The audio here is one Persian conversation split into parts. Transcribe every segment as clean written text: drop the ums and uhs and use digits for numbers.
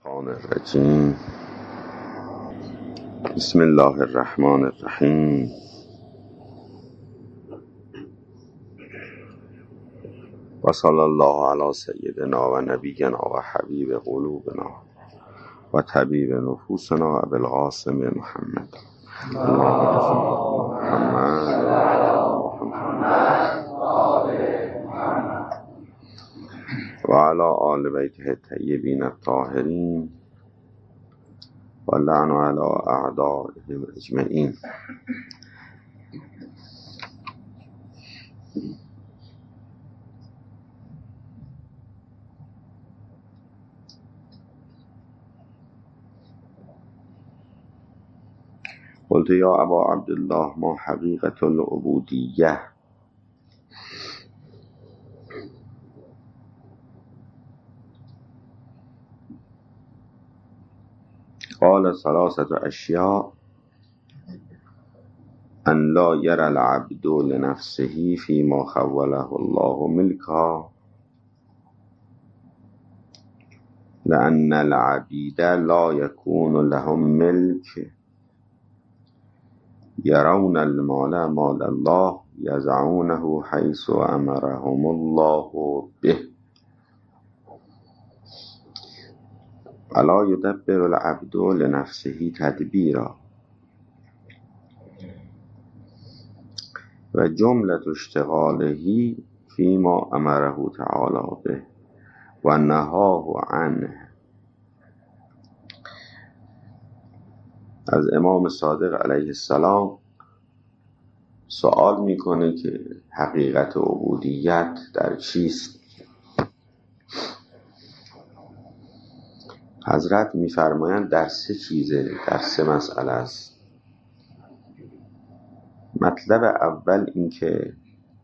الشیطان الرجیم. بسم الله الرحمن الرحیم. و صلی الله علی سیدنا و نبینا و حبیب قلوبنا و طبیب نفوسنا ابوالقاسم محمد. اللهم صل علی محمد و علی آل بیته الطیبین الطاهرین و لعن علی اعدائهم اجمعین. قلت یا ابا عبدالله ما حقیقة العبودیه؟ قال ثلاثة اشیاء: ان لا يرى العبد لنفسه فيما خوله الله ملكا، لأن العبيد لا يكون لهم ملك، يرون المال مال الله يزعونه حيث أمرهم الله به، ولا يدبر العبد لنفسه تدبيرا، و جملة اشتغاله فيما أمره تعالى به و نهاه عنه. از امام صادق علیه السلام سوال میکنه که حقیقت عبودیت در چیست؟ حضرت میفرمایند در سه چیزه، در سه مسئله است. مطلب اول این که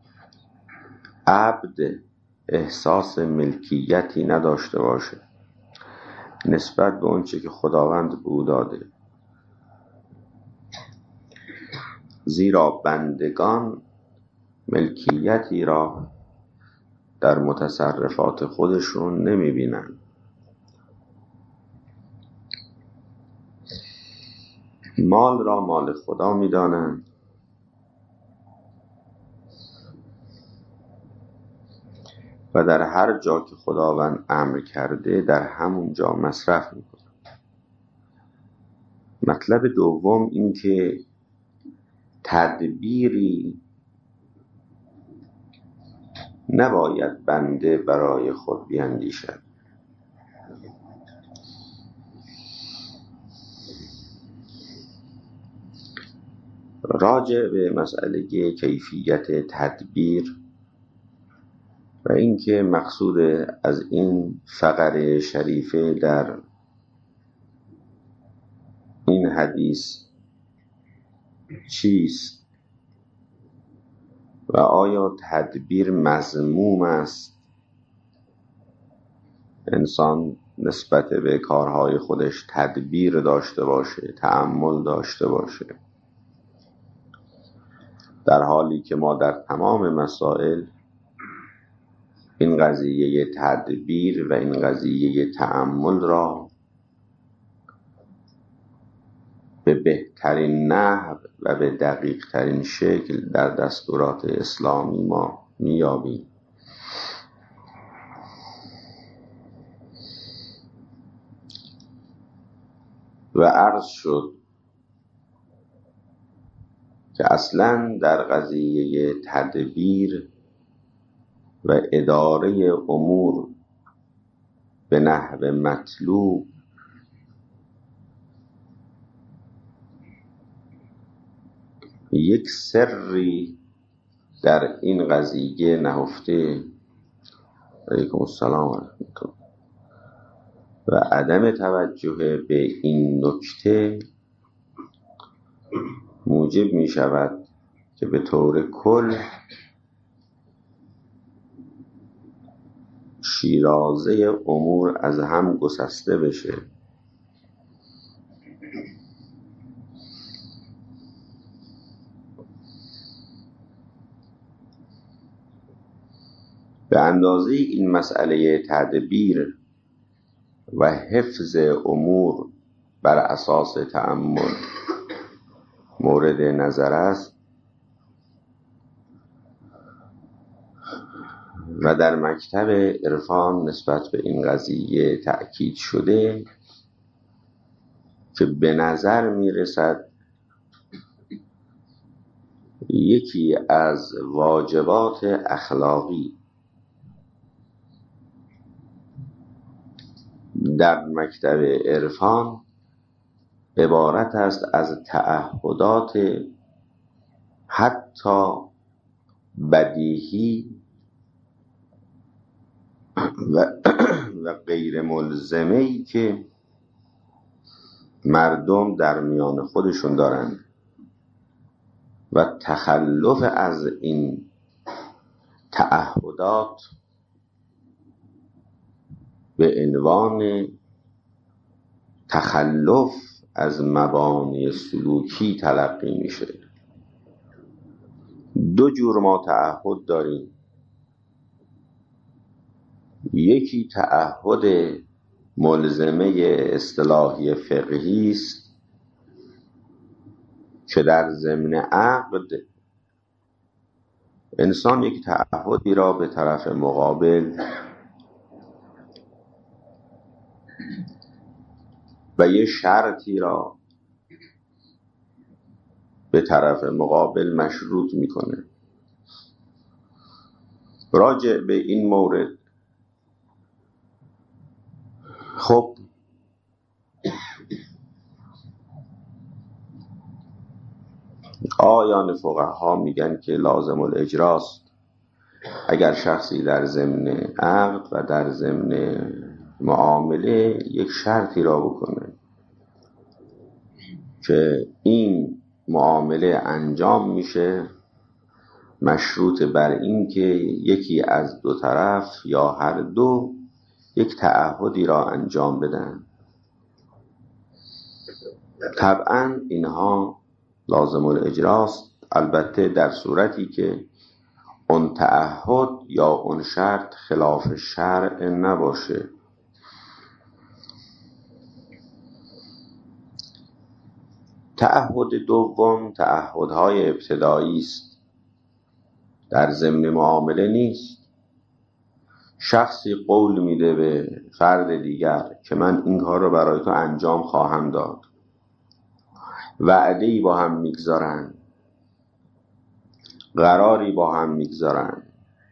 عبد احساس ملکیتی نداشته باشه نسبت به اونچه که خداوند به او داده، زیرا بندگان ملکیتی را در متصرفات خودشون نمیبینن. مال را مال خدا میدانند و در هر جا که خداوند امر کرده در همون جا مصرف میکنند. مطلب دوم این که تدبیری نباید بنده برای خود بیندیشد. راجع به مسئله کیفیت تدبیر و اینکه مقصود از این فقره شریفه در این حدیث چیست و آیا تدبیر مذموم است، انسان نسبت به کارهای خودش تدبیر داشته باشه، تأمل داشته باشه، در حالی که ما در تمام مسائل این قضیه تدبیر و این قضیه تأمل را به بهترین نحو و به دقیق ترین شکل در دستورات اسلامی ما میابیم. و عرض شد که اصلا در قضیه تدبیر و اداره امور به نحو مطلوب یک سری در این قضیه نهفته، علیکم السلام علیکم، و عدم توجه به این نکته موجب می شود که به طور کل شیرازه امور از هم گسسته بشه. به اندازه این مسئله تدبیر و حفظ امور بر اساس تأمل مورد نظر است و در مکتب عرفان نسبت به این قضیه تأکید شده که به نظر می رسد یکی از واجبات اخلاقی در مکتب عرفان عبارت است از تعهدات حتی بدیهی و غیر ملزمه‌ای که مردم در میان خودشون دارند و تخلف از این تعهدات به عنوان تخلف از مبانی سلوکی تلقی میشه. دو جور ما تعهد داریم. یکی تعهد ملزمه اصطلاحی فقهی است که در ضمن عقد انسان یک تعهدی را به طرف مقابل و یه شرطی را به طرف مقابل مشروط میکنه. راجع به این مورد خب آیان فقها میگن که لازم الاجراست اگر شخصی در ضمن عقد و در ضمن معامله یک شرطی را بکنه که این معامله انجام میشه مشروط بر این که یکی از دو طرف یا هر دو یک تعهدی را انجام بدن. طبعا اینها لازم الاجراست، البته در صورتی که اون تعهد یا اون شرط خلاف شرع نباشه. تعهد دوم تعهدهای ابتدایی است، در ضمن معامله نیست. شخصی قول میده به فرد دیگر که من این کار رو برای تو انجام خواهم داد، وعده‌ای با هم میگذارن، قراری با هم میگذارن.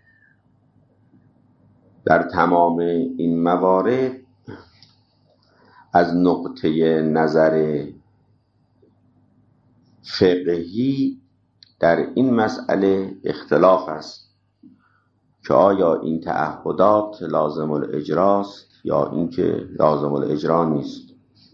در تمام این موارد از نقطه نظر فقهی در این مسئله اختلاف است که آیا این تعهدات لازم الاجراست یا اینکه لازم الاجرا نیست.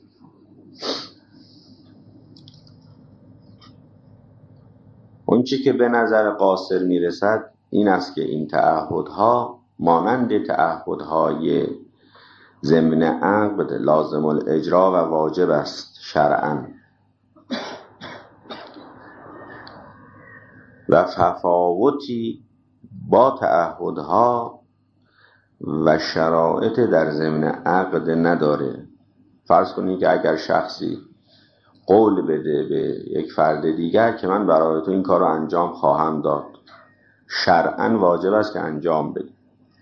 اون چی که به نظر قاصر میرسد این است که این تعهدها مانند تعهدهای ضمن عقد لازم الاجرا و واجب است شرعاً و تفاوتی با تعهدها و شرایط در ضمن عقد نداره. فرض کنید که اگر شخصی قول بده به یک فرد دیگر که من برای تو این کار رو انجام خواهم داد، شرعاً واجب است که انجام بده.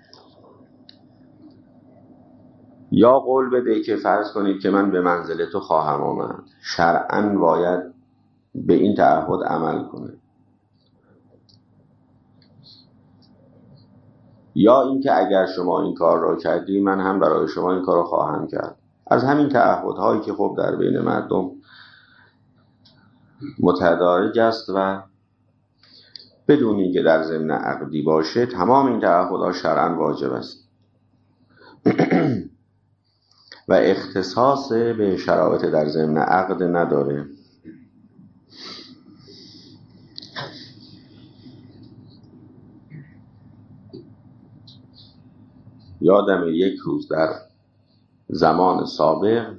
یا قول بده که فرض کنید که من به منزل تو خواهم آمد، شرعاً باید به این تعهد عمل کنه. یا اینکه اگر شما این کار را کردی من هم برای شما این کار را خواهم کرد. از همین تعهدهایی که خب در بین مردم متدارج است و بدون اینکه در ضمن عقدی باشه تمام این تعهدها شرعاً واجب است و اختصاص به شرایط در ضمن عقد نداره. یادم یک روز در زمان سابق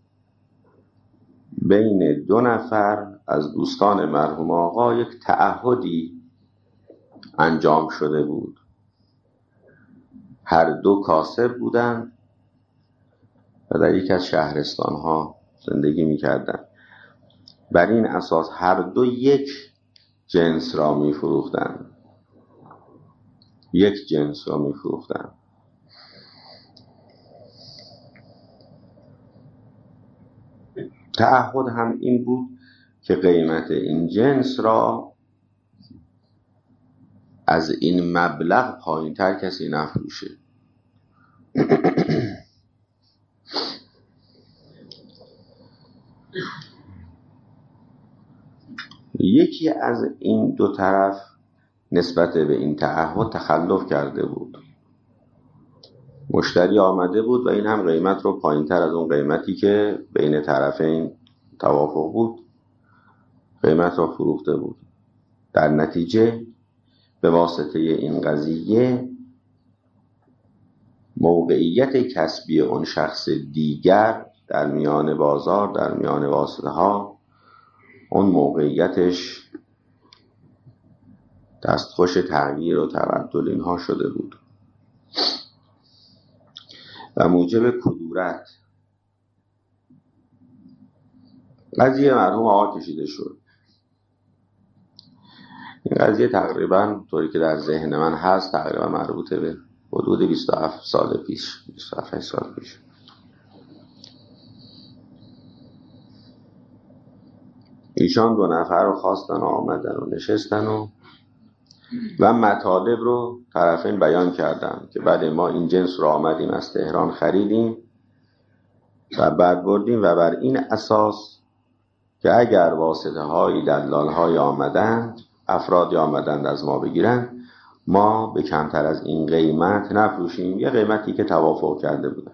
بین دو نفر از دوستان مرحوم آقا یک تعهدی انجام شده بود. هر دو کاسب بودند و در یک از شهرستان‌ها زندگی می‌کردند. بر این اساس هر دو یک جنس را می‌فروختند. یک جنس را می‌فروختند. تعهد هم این بود که قیمت این جنس را از این مبلغ پایین‌تر کسی نفروشه. یکی از این دو طرف نسبت به این تعهد تخلف کرده بود. مشتری آمده بود و این هم قیمت رو پایین‌تر از اون قیمتی که بین طرفین توافق بود قیمت رو فروخته بود. در نتیجه به واسطه این قضیه موقعیت کسبی اون شخص دیگر در میان بازار، در میان واسطه ها، اون موقعیتش دستخوش تغییر و تبدل اینها شده بود و موجب کدورت قضیه مرحوم آقا کشیده شد. این قضیه تقریبا طوری که در ذهن من هست تقریبا مربوطه به حدود 27 سال پیش، 27 سال پیش. ایشان دو نفر رو خواستن و آمدن و نشستن و مطالب رو طرفین بیان کردن که بعد ما این جنس رو آمدیم از تهران خریدیم و بعد بردیم و بر این اساس که اگر واسطه های دلال های آمدند، افرادی آمدند از ما بگیرن، ما به کمتر از این قیمت نفروشیم، یه قیمتی که توافق کرده بودن.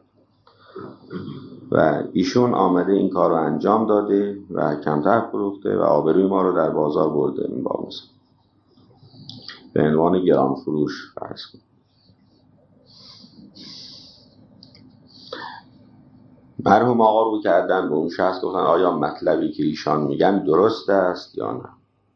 و ایشون آمده این کار رو انجام داده و کمتر فروخته و آبروی ما رو در بازار برده. این با مثلا به عنوان گران فروش فرض کن. مرحوم آقا رو کردن به اون شخص، گفتن آیا مطلبی که ایشان میگن درست است یا نه؟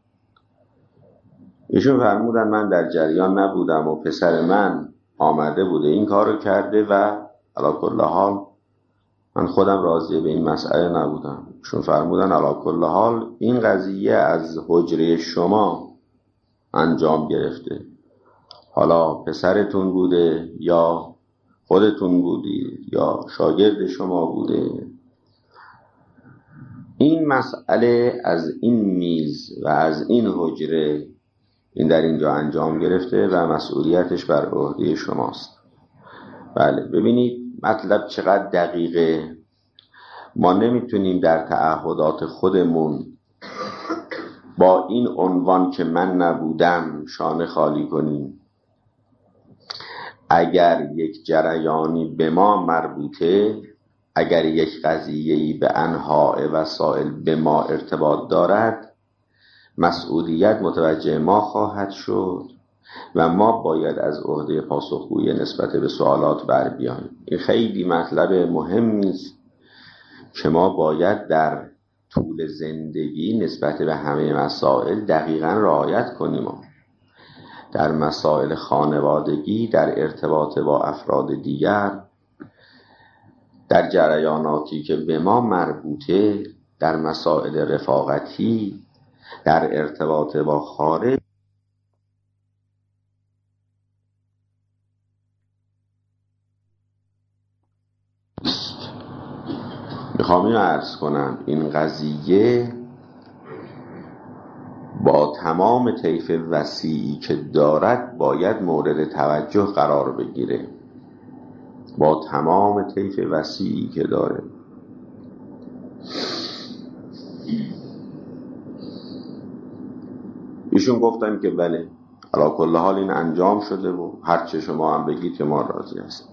ایشون فرمودن من در جریان نبودم و پسر من آمده بوده این کار رو کرده و علی کل حال من خودم راضی به این مسئله نبودم. ایشون فرمودن علی کل حال این قضیه از حجره شما انجام گرفته، حالا پسرتون بوده یا خودتون بودید یا شاگرد شما بوده، این مسئله از این میز و از این حجره این در اینجا انجام گرفته و مسئولیتش بر عهده شماست. بله، ببینید مطلب چقدر دقیقه. ما نمیتونیم در تعهدات خودمون با این عنوان که من نبودم شانه خالی کنیم. اگر یک جریانی به ما مربوطه، اگر یک قضیه‌ای به انواع وسائل به ما ارتباط دارد، مسئولیت متوجه ما خواهد شد و ما باید از عهده پاسخگویی نسبت به سوالات بر بیاییم. این خیلی مطلب مهمی است که ما باید در طول زندگی نسبت به همه مسائل دقیقاً رعایت کنیم. در مسائل خانوادگی، در ارتباط با افراد دیگر، در جریاناتی که به ما مربوطه، در مسائل رفاقتی، در ارتباط با خارج. میخوام اینو عرض کنم، این قضیه با تمام طیف وسیعی که دارد باید مورد توجه قرار بگیره، با تمام طیف وسیعی که داره. ایشون گفتن که بله علی کل حال این انجام شده و هرچه شما هم بگید که ما راضی هستیم.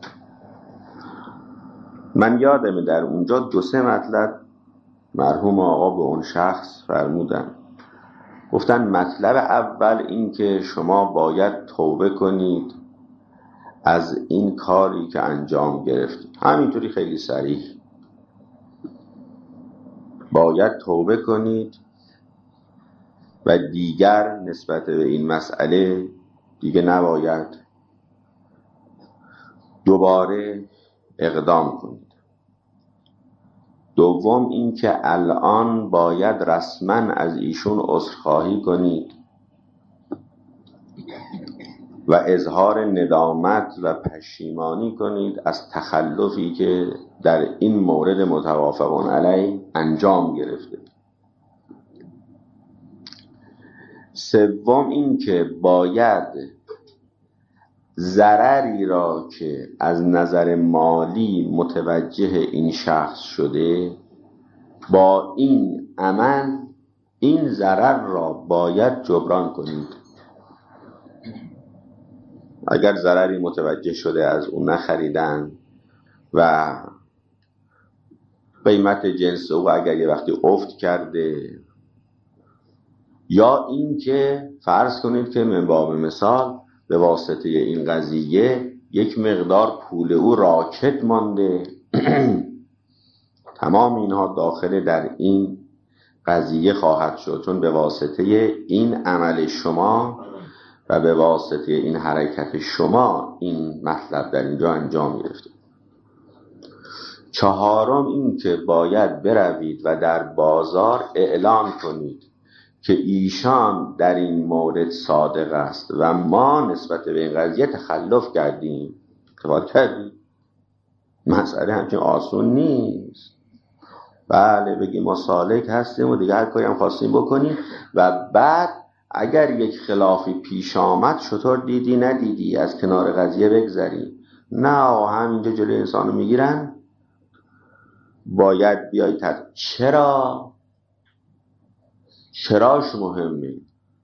من یادمه در اونجا 2-3 مطلب مرحوم آقا به اون شخص فرمودن. گفتن مطلب اول این که شما باید توبه کنید از این کاری که انجام گرفتید. همینطوری خیلی صریح باید توبه کنید و دیگر نسبت به این مسئله دیگه نباید دوباره اقدام کنید. دوم این که الان باید رسما از ایشون عذرخواهی کنید و اظهار ندامت و پشیمانی کنید از تخلفی که در این مورد متوافقون علیه انجام گرفته. سوم این که باید ضرری را که از نظر مالی متوجه این شخص شده با این عمل این ضرر را باید جبران کنید. اگر ضرری متوجه شده از اون نخریدن و قیمت جنس او اگر یه وقتی افت کرده، یا این که فرض کنید که من باب مثال به واسطه این قضیه یک مقدار پول او راکد مانده تمام اینها داخل در این قضیه خواهد شد، چون به واسطه این عمل شما و به واسطه این حرکت شما این مطلب در اینجا انجام گرفته. چهارم این که باید بروید و در بازار اعلان کنید که ایشان در این مورد صادق است و ما نسبت به این قضیه تخلف کردیم. اتفاق کردیم، مسئله همچین آسون نیست. بله بگیم ما سالک هستیم و دیگه هر کاری هم خواستیم بکنیم و بعد اگر یک خلافی پیش آمد چطور دیدی ندیدی از کنار قضیه بگذری. نه همینجا جلوی انسانو میگیرن باید بیایی چراش مهمه؟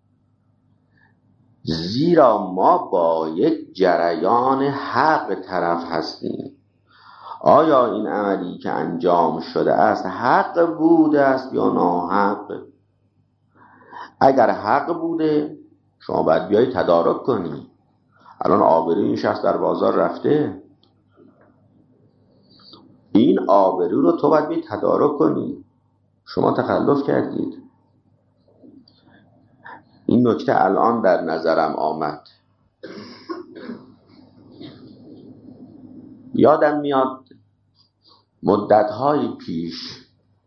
زیرا ما با یک جریان حق طرف هستیم. آیا این عملی که انجام شده است حق بوده است یا ناحق؟ اگر حق بوده شما باید بیایی تدارک کنی. الان آبروی این شخص در بازار رفته، این آبرو رو تو باید بیایی تدارک کنی. شما تخلف کردید. این نکته الان در نظرم آمد. یادم میاد مدت‌های پیش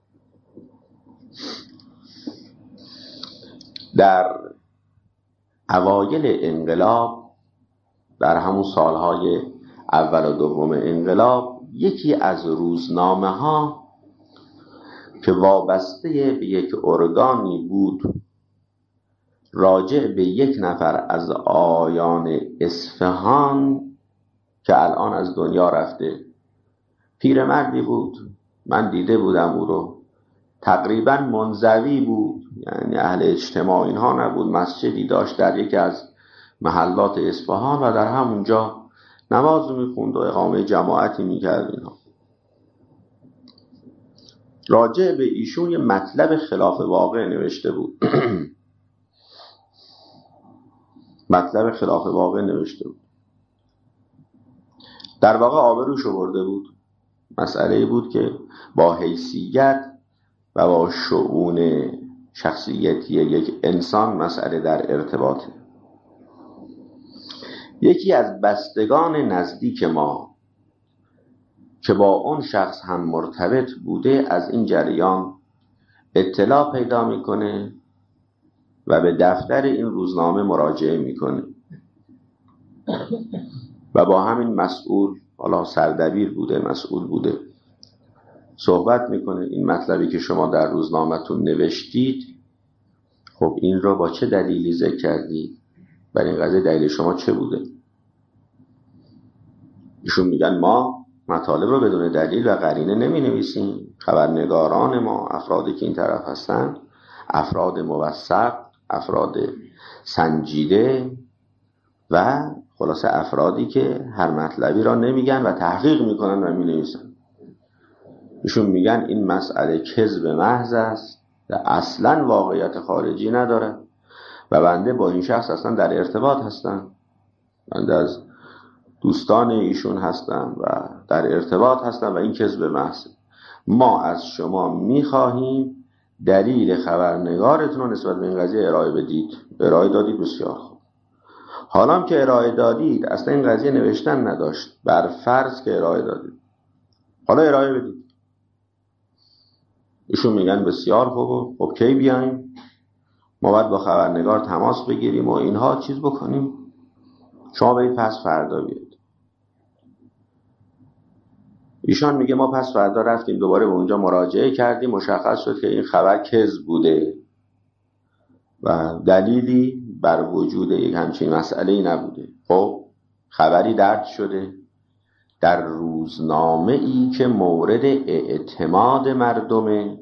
در اوایل انقلاب، در همون سالهای اول و دوم انقلاب، یکی از روزنامه ها که وابسته به یک ارگانی بود راجع به یک نفر از آیان اصفهان که الان از دنیا رفته، پیرمردی بود، من دیده بودم او رو، تقریبا منزوی بود، یعنی اهل اجتماع اینها نبود، مسجدی داشت در یکی از محلات اصفهان و در همونجا نماز میخوند و اقامه جماعتی میکرد. اینها راجع به ایشون یه مطلب خلاف واقع نوشته بود مطلب خلاف واقع نوشته بود، در واقع آبروش برده بود. مسئله بود که با حیثیت و با شؤون شخصیتی یک انسان مسئله در ارتباطه. یکی از بستگان نزدیک ما که با اون شخص هم مرتبط بوده از این جریان اطلاع پیدا میکنه و به دفتر این روزنامه مراجعه میکنه و با همین مسئول، حالا سردبیر بوده، مسئول بوده، صحبت میکنه. این مطلبی که شما در روزنامه‌تون نوشتید، خب این رو با چه دلیلی ذکر کردید؟ برای این قضیه دلیل شما چه بوده؟ ایشون میگن ما مطالب رو بدون دلیل و قرینه نمی نویسیم. خبرنگاران ما، افرادی که این طرف هستن، افراد موثق، افراد سنجیده و خلاصه افرادی که هر مطلبی را نمیگن و تحقیق میکنن و می نویسن. ایشون میگن این مسئله کذب محض است و اصلا واقعیت خارجی نداره و بنده با این شخص اصلا در ارتباط هستم، بنده از دوستان ایشون هستم و در ارتباط هستم و این کذب محض. ما از شما میخواهیم دلیل خبرنگارتون رو نسبت به این قضیه ارائه بدید. ارائه دادید، بسیار خوب. حالا که ارائه دادید، اصلا این قضیه نوشتن نداشت، بر فرض که ارائه دادید، حالا ارائه بدید. ایشون میگن بسیار خوب، خب کی بیایم؟ ما باید با خبرنگار تماس بگیریم و اینها چیز بکنیم، شما برید پس فردا بیاید. ایشان میگه ما پس فردا رفتیم دوباره به اونجا مراجعه کردیم، مشخص شد که این خبر کذب بوده و دلیلی بر وجود یک همچین مسئله‌ای نبوده. خب خبری درج شده در روزنامه ای که مورد اعتماد مردمه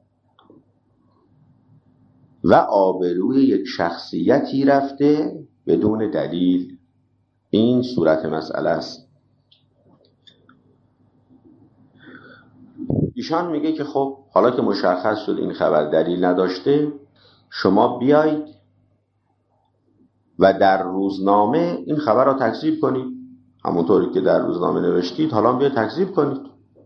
و آبروی یک شخصیتی رفته بدون دلیل. این صورت مسئله است. ایشان میگه که خب حالا که مشخص شد این خبر دلیل نداشته، شما بیایید و در روزنامه این خبر را تکذیب کنید، همونطوری که در روزنامه نوشتید حالا بیاید تکذیب کنید.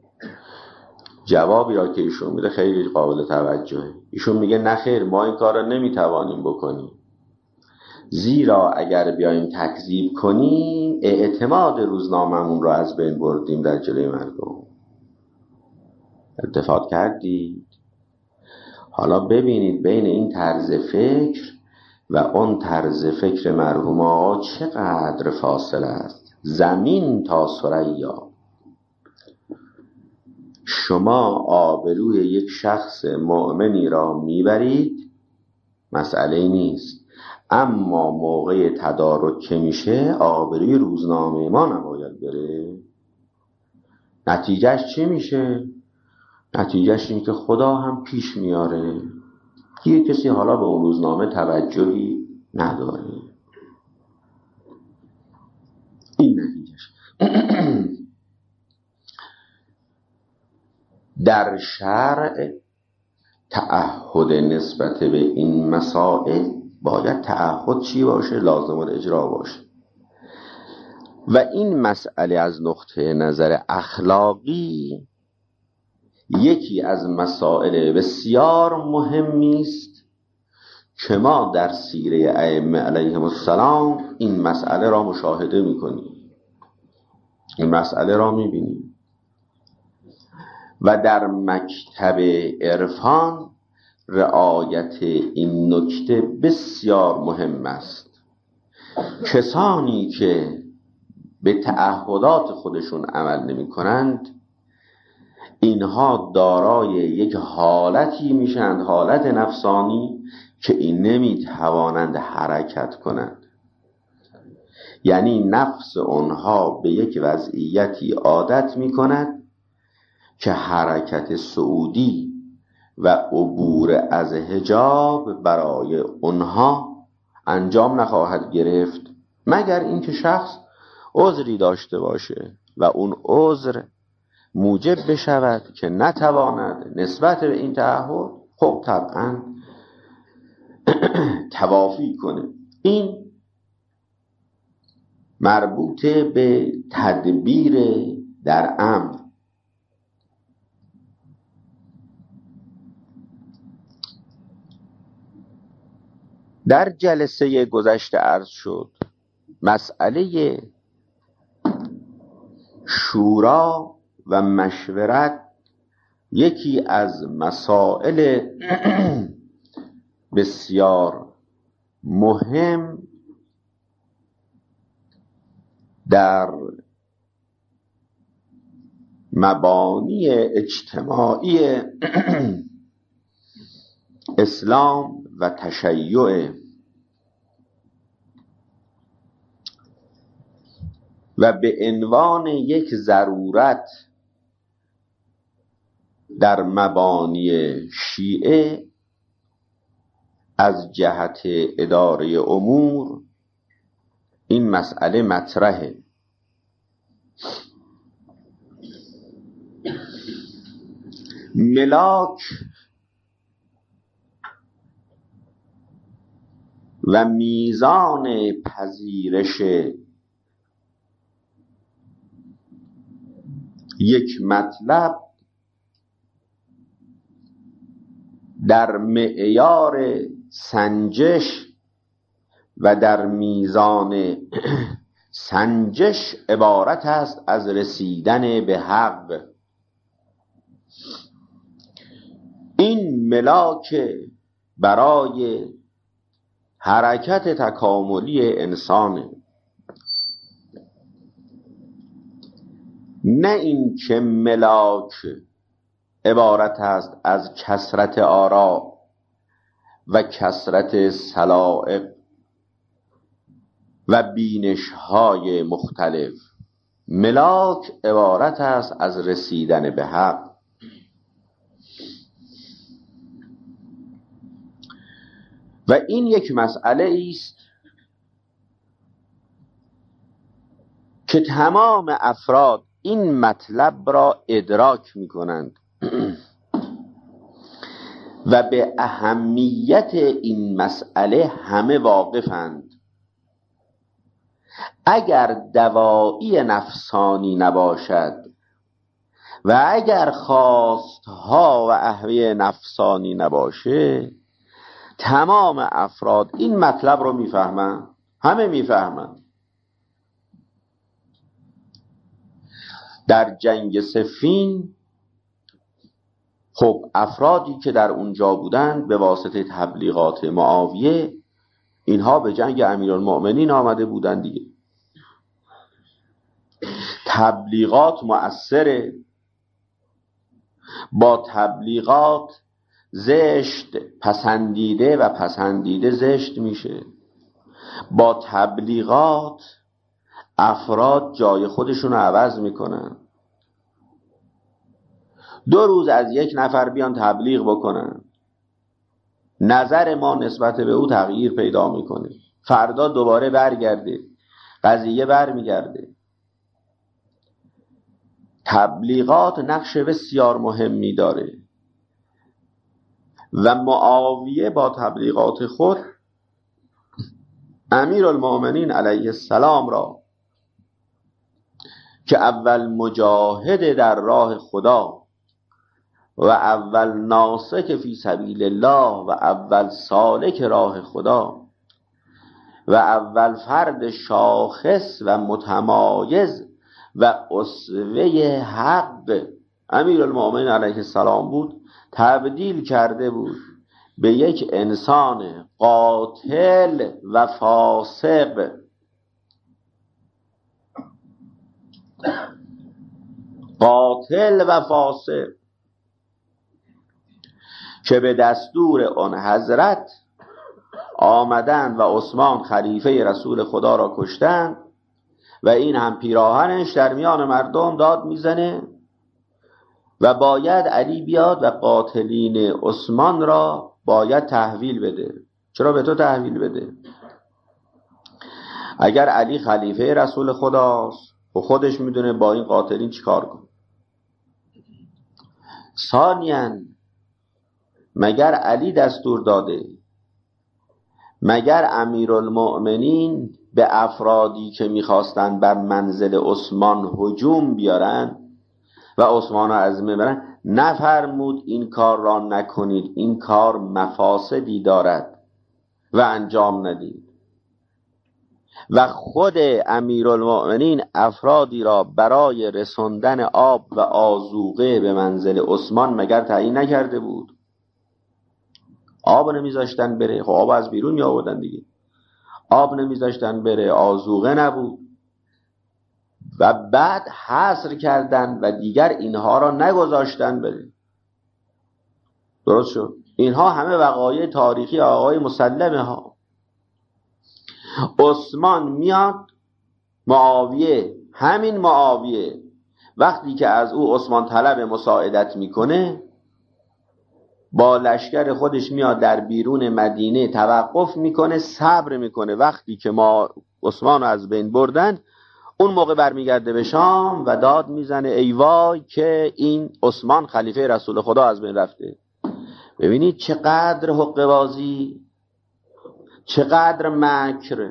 جوابی را که ایشون میده خیلی قابل توجهه. ایشون میگه نه خیر، ما این کار را نمیتوانیم بکنیم، زیرا اگر بیایم تکذیب کنیم اعتماد روزنامه‌مون را از بین بردیم در جلوی مردم. اتفاق کردید؟ حالا ببینید بین این طرز فکر و اون طرز فکر مرحوم آقا چقدر فاصله است، زمین تا ثریا. شما آبروی یک شخص مؤمنی را میبرید، مسئله نیست، اما موقع تدارک که میشه آبروی روزنامه ما نباید بره. نتیجهش چی میشه؟ نتیجهش این که خدا هم پیش میاره، یه کسی حالا به اون روزنامه توجهی نداره. این نتیجهش. در شرع تعهد نسبت به این مسائل باید تعهد چی باشه؟ لازم الاجرا باشه. و این مسئله از نقطه نظر اخلاقی یکی از مسائل بسیار مهمی است که ما در سیره ائمه علیهم السلام این مسئله را مشاهده می‌کنیم، این مسئله را می‌بینیم و در مکتب عرفان رعایت این نکته بسیار مهم است. کسانی که به تعهدات خودشون عمل نمی کنند اینها دارای یک حالتی میشند، حالت نفسانی، که این نمی توانند حرکت کنند. یعنی نفس اونها به یک وضعیتی عادت می کند که حرکت صعودی و عبور از حجاب برای اونها انجام نخواهد گرفت مگر اینکه شخص عذری داشته باشه و اون عذر موجب بشود که نتواند نسبت به این تعهد خب طبعا توافی کنه. این مربوط به تدبیر در امر. در جلسه گذشته عرض شد مسئله شورا و مشورت یکی از مسائل بسیار مهم در مبانی اجتماعی اسلام و تشیع و به عنوان یک ضرورت در مبانی شیعه از جهت اداره امور این مسئله مطرحه. ملاک و میزان پذیرش یک مطلب در معیار سنجش و در میزان سنجش عبارت است از رسیدن به حق. این ملاک برای حرکت تکاملی انسانه، نه این که ملاک عبارت است از کثرت آرا و کثرت سلائق و بینش‌های مختلف. ملاک عبارت است از رسیدن به حق. و این یک مسئله است که تمام افراد این مطلب را ادراک می کنند و به اهمیت این مسئله همه واقفند. اگر دوایی نفسانی نباشد و اگر خواستها و اهوی نفسانی نباشه، تمام افراد این مطلب رو میفهمن، همه میفهمن. در جنگ صفین خب افرادی که در اونجا بودند به واسطه تبلیغات معاویه، اینها به جنگ امیرالمؤمنین آمده بودند دیگه. تبلیغات مؤثره، با تبلیغات زشت پسندیده و پسندیده زشت میشه. با تبلیغات افراد جای خودشون رو عوض میکنن. 2 روز از یک نفر بیان تبلیغ بکنن، نظر ما نسبت به او تغییر پیدا میکنه، فردا دوباره برگرده، قضیه برمیگرده. تبلیغات نقش بسیار مهمی داره و معاویه با تبلیغات خود امیرالمؤمنین علیه السلام را که اول مجاهد در راه خدا و اول ناسک فی سبیل الله و اول سالک راه خدا و اول فرد شاخص و متمایز و اسوه حق امیرالمؤمنین علیه السلام بود، تبدیل کرده بود به یک انسان قاتل و فاسق. قاتل و فاسق که به دستور آن حضرت آمدند و عثمان خلیفه رسول خدا را کشتند و این هم پیراهنش در میان مردم داد میزنه و باید علی بیاد و قاتلین عثمان را باید تحویل بده. چرا به تو تحویل بده؟ اگر علی خلیفه رسول خداست و خودش میدونه با این قاتلین چیکار کنه. ثانیاً مگر علی دستور داده؟ مگر امیرالمؤمنین به افرادی که میخواستن بر منزل عثمان هجوم بیارن و عثمان را از میبرن نفرمود این کار را نکنید، این کار مفاسدی دارد و انجام ندید؟ و خود امیرالمؤمنین افرادی را برای رساندن آب و آذوقه به منزل عثمان مگر تعیین نکرده بود؟ آب نمیذاشتن بره، خب آب از بیرون می آوردن دیگه. آب نمیذاشتن بره، آذوقه نبود و بعد حصر کردن و دیگر اینها را نگذاشتن بره. درست شد؟ اینها همه وقایع تاریخی آقای مسلمه ها. عثمان میاد، معاویه، همین معاویه وقتی که از او عثمان طلب مساعدت میکنه با لشکر خودش میاد در بیرون مدینه توقف میکنه، صبر میکنه. وقتی که ما عثمان رو از بین بردن اون موقع برمیگرده به شام و داد میزنه ای وای که این عثمان خلیفه رسول خدا از بین رفته. ببینید چقدر حقه بازی، چقدر مکر.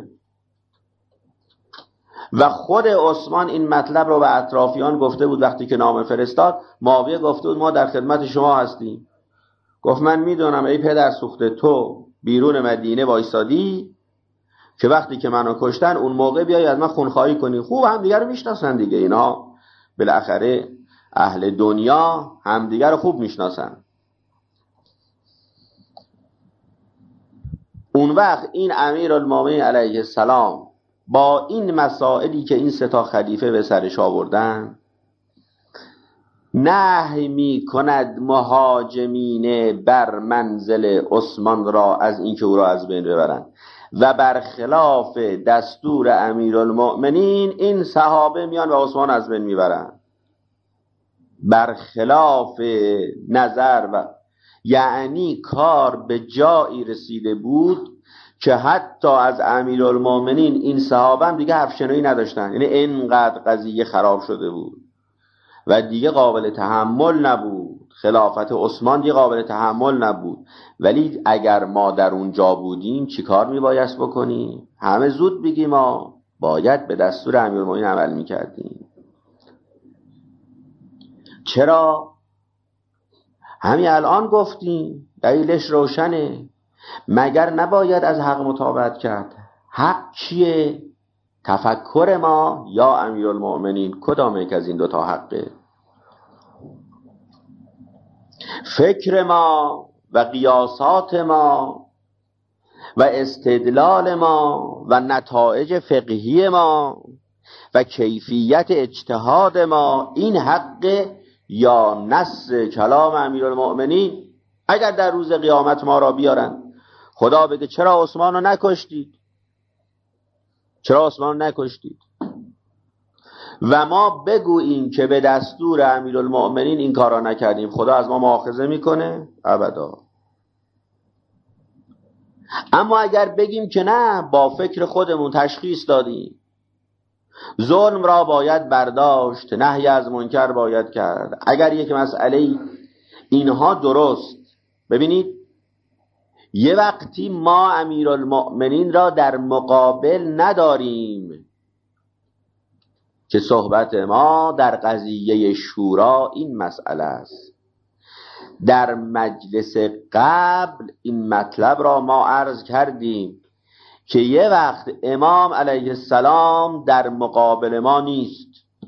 و خود عثمان این مطلب رو به اطرافیان گفته بود. وقتی که نامه فرستاد معاویه گفته بود ما در خدمت شما هستیم. گفت من میدونم ای پدر سوخته تو بیرون مدینه وایسادی که وقتی که منو کشتن اون موقع بیای از من خونخواهی کنی. خوب هم دیگر رو میشناسن دیگه، اینا بالاخره اهل دنیا هم دیگر رو خوب میشناسن. وقت این امیرالمومنین علیه السلام با این مسائلی که این سه تا خلیفه به سرش آوردن نهی می کند مهاجمین بر منزل عثمان را از اینکه او را از بین ببرند و برخلاف دستور امیرالمؤمنین این صحابه میان و عثمان از بین میبرند. برخلاف نظر و یعنی کار به جایی رسیده بود که حتی از امیرالمؤمنین این صحابه هم دیگه حرف شنوی نداشتن. یعنی اینقدر قضیه خراب شده بود و دیگه قابل تحمل نبود. خلافت عثمان دیگه قابل تحمل نبود. ولی اگر ما در اونجا بودیم چی کار میبایست بکنیم؟ همه زود بگیم ما باید به دستور امیرالمؤمنین عمل میکردیم. چرا؟ همین الان گفتیم دلیلش روشنه. مگر نباید از حق مطابقت کرد؟ حق چیه؟ تفکر ما یا امیرالمؤمنین؟ کدام یک از این دوتا حقه؟ فکر ما و قیاسات ما و استدلال ما و نتایج فقهی ما و کیفیت اجتهاد ما این حقه یا نص کلام امیرالمؤمنین؟ اگر در روز قیامت ما را بیارن خدا بگه چرا عثمان رو نکشتید؟ چرا عثمان رو نکشتید؟ و ما بگوییم که به دستور امیرالمؤمنین این کارا نکردیم، خدا از ما مؤاخذه میکنه؟ ابدا. اما اگر بگیم که نه، با فکر خودمون تشخیص دادیم ظلم را باید برداشت، نهی از منکر باید کرد، اگر یک مسئله اینها درست، ببینید یه وقتی ما امیرالمؤمنین را در مقابل نداریم که صحبت ما در قضیه شورا این مسئله است. در مجلس قبل این مطلب را ما عرض کردیم که یه وقت امام علیه السلام در مقابل ما نیست،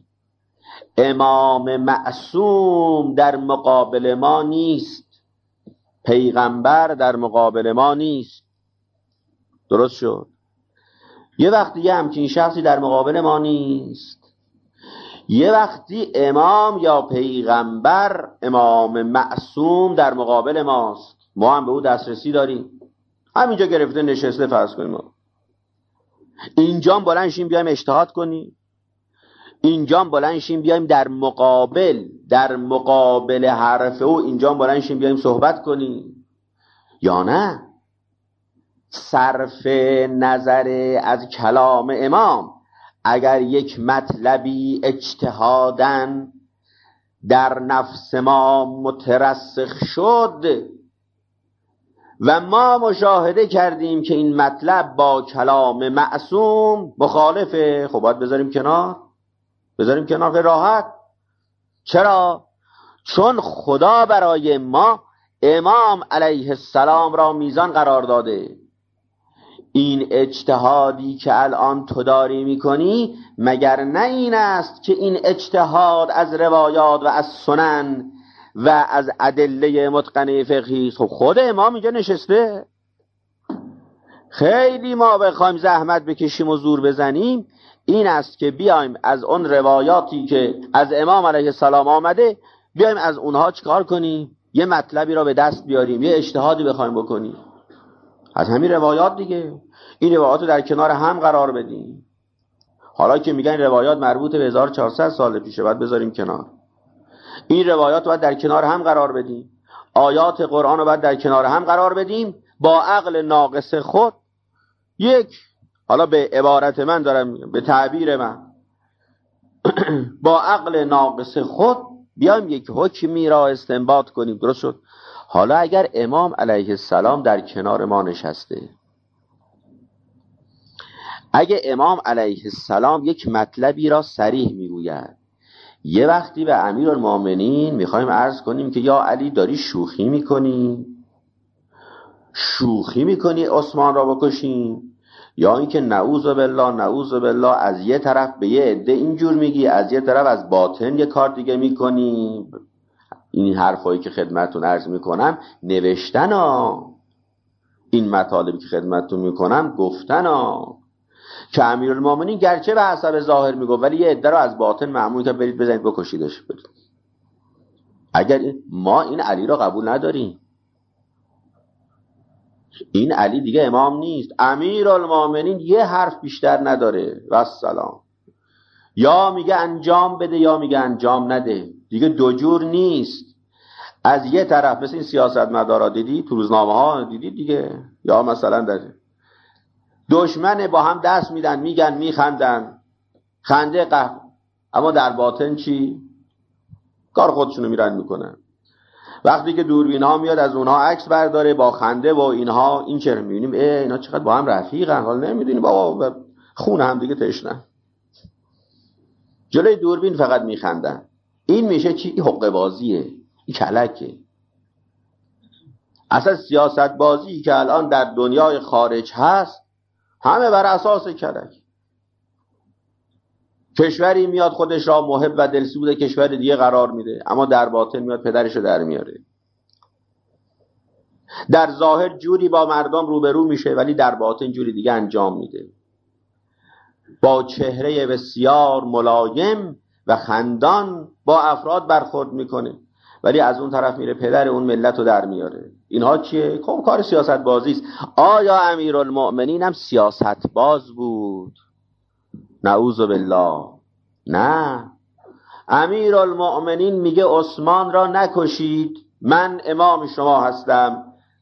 امام معصوم در مقابل ما نیست، پیغمبر در مقابل ما نیست. درست شد؟ یه وقتی یه همچین شخصی در مقابل ما نیست، یه وقتی امام یا پیغمبر، امام معصوم در مقابل ماست، ما هم به او دسترسی داریم، همینجا گرفته نشسته، فرض کنیم ما اینجا بلند شیم بیایم اجتهاد کنیم، اینجا بلند شیم بیایم در مقابل حرف او اینجا بلند شیم بیایم صحبت کنیم، یا نه صرف نظر از کلام امام اگر یک مطلبی اجتهاداً در نفس ما مترسخ شد و ما مشاهده کردیم که این مطلب با کلام معصوم مخالفه، خب باید بذاریم کنار راحت. چرا؟ چون خدا برای ما امام علیه السلام را میزان قرار داده. این اجتهادی که الان تو داری میکنی مگر نه این است که این اجتهاد از روایات و از سنن و از ادله متقنه فقهی است؟ خب خود امام اینجا نشسته. خیلی ما بخوایم زحمت بکشیم و زور بزنیم این است که بیایم از اون روایاتی که از امام علیه السلام آمده بیایم از اونها چیکار کنیم؟ یه مطلبی را به دست بیاریم، یه اجتهادی بخوایم بکنیم از همین روایات دیگه. این روایات رو در کنار هم قرار بدیم. حالا که میگن روایات مربوط به 1400 سال پیشه، باید بذاریم کنار. این روایات رو باید در کنار هم قرار بدیم، آیات قرآن رو باید در کنار هم قرار بدیم، با عقل ناقص خود حالا به عبارت من دارم میگم، به تعبیر من با عقل ناقص خود بیایم یک حکمی را استنباط کنیم. درست شد؟ حالا اگر امام علیه السلام در کنار ما نشسته، اگه امام علیه السلام یک مطلبی را صریح میگوید، یه وقتی به امیرالمؤمنین میخوایم عرض کنیم که یا علی داری شوخی میکنی عثمان را بکشیم، یا اینکه نعوذ بالله از یه طرف به یه عده اینجور میگی، از یه طرف از باطن یه کار دیگه میکنی. این حرفایی که خدمتتون عرض میکنم نوشتن این مطالبی که خدمتتون میکنم گفتن که امیرالمومنین گرچه به حسب ظاهر میگفت ولی یه عده رو از باطن مأمور که برید بزنید بکشیدش. اگر ما این علی رو قبول نداریم، این علی دیگه امام نیست، امیرالمومنین یه حرف بیشتر نداره و السلام. یا میگه انجام بده یا میگه انجام نده، دیگه دو جور نیست. از یه طرف مثل این سیاستمدارا دیدی تو روزنامه ها دیدی دیگه، یا مثلا در دشمن با هم دست میدن میگن میخندن خنده قهر، اما در باطن چی؟ کار خودشونو میرن میکنن. وقتی که دوربین ها میاد از اونها عکس برداره با خنده و اینها، این چرا میبینیم اینا چقدر با هم رفیقن، حال نمیدونی بابا خون هم دیگه تشنن، جلوی دوربین فقط میخندن. این میشه چی؟ این حقه بازیه، این کلکه. اصلا سیاست بازی که الان در دنیای خارج هست همه بر اساس کلک. کشوری میاد خودش را محب و دلسود کشور دیگه قرار میده، اما در باطن میاد پدرشو در میاره. در ظاهر جوری با مردم روبرو میشه ولی در باطن جوری دیگه انجام میده. با چهره بسیار ملایم و خندان با افراد برخورد میکنه ولی از اون طرف میره پدر اون ملت رو در میاره. اینها چیه؟ خب کار سیاست بازی است. آیا امیرالمؤمنین هم سیاست باز بود؟ نعوذ بالله. نه، امیرالمؤمنین میگه عثمان را نکشید، من امام شما هستم،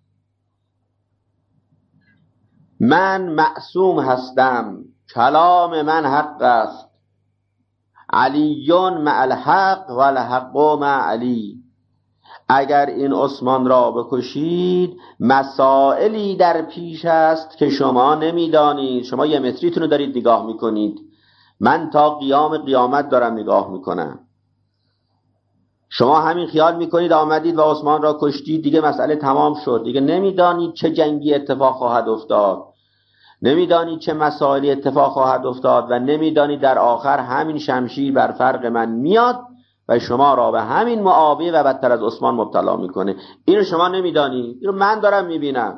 من معصوم هستم، کلام من حق است، علیون مع الحق و الحق مع علی. اگر این عثمان را بکشید مسائلی در پیش است که شما نمیدانید، شما یه متریتون رو دارید نگاه میکنید، من تا قیام قیامت دارم نگاه میکنم. شما همین خیال میکنید آمدید و عثمان را کشتید دیگه مسئله تمام شد، دیگه نمیدانید چه جنگی اتفاق خواهد افتاد، نمیدانید چه مسائلی اتفاق خواهد افتاد و نمیدانید در آخر همین شمشیر بر فرق من میاد و شما را به همین معاویه و بدتر از عثمان مبتلا میکنه. اینو شما نمیدانید، اینو من دارم میبینم.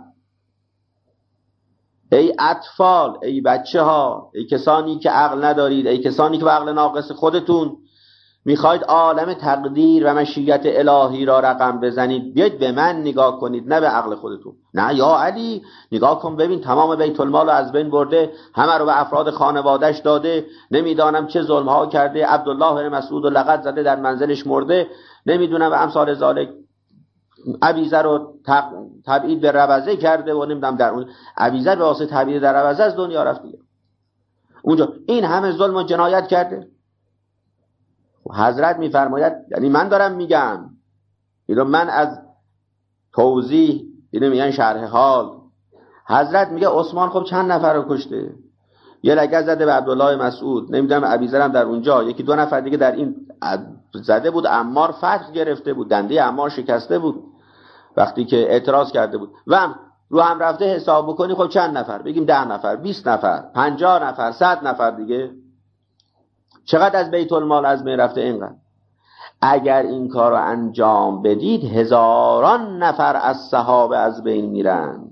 ای اطفال، ای بچه ها، ای کسانی که عقل ندارید، ای کسانی که به عقل ناقص خودتون میخواید عالم تقدیر و مشیت الهی را رقم بزنید، بیاید به من نگاه کنید نه به عقل خودتون. نه یا علی نگاه کن ببین تمام بیت المال رو از بین برده، همه رو به افراد خانوادهش داده، نمیدانم چه ظلم ها کرده، عبدالله بن مسعود و لقد زده در منزلش مرده، نمیدونم و امثال ذالک، ابیذر رو تبعید به روزه کرده و نمیدونم در اون ابیذر به واسه تبعید در روزه از دنیا رفت دیگه. اونجا این همه ظلم و جنایت کرده. حضرت میفرماید، یعنی من دارم میگم، اینو من از توضیح، اینو میگن شرح حال. حضرت میگه عثمان خب چند نفر رو کشته؟ یه لگد زده به عبدالله مسعود، نمیدونم ابیذر هم در اونجا، یکی دو نفر دیگه در این زده بود. عمار فتح گرفته بود، دنده عمار شکسته بود وقتی که اعتراض کرده بود. و رو هم رفته حساب بکنی خب چند نفر؟ بگیم 10 نفر، 20 نفر، 50 نفر، 100 نفر دیگه. چقدر از بیت المال از بین رفته؟ اینقدر. اگر این کار رو انجام بدید هزاران نفر از صحابه از بین میرن.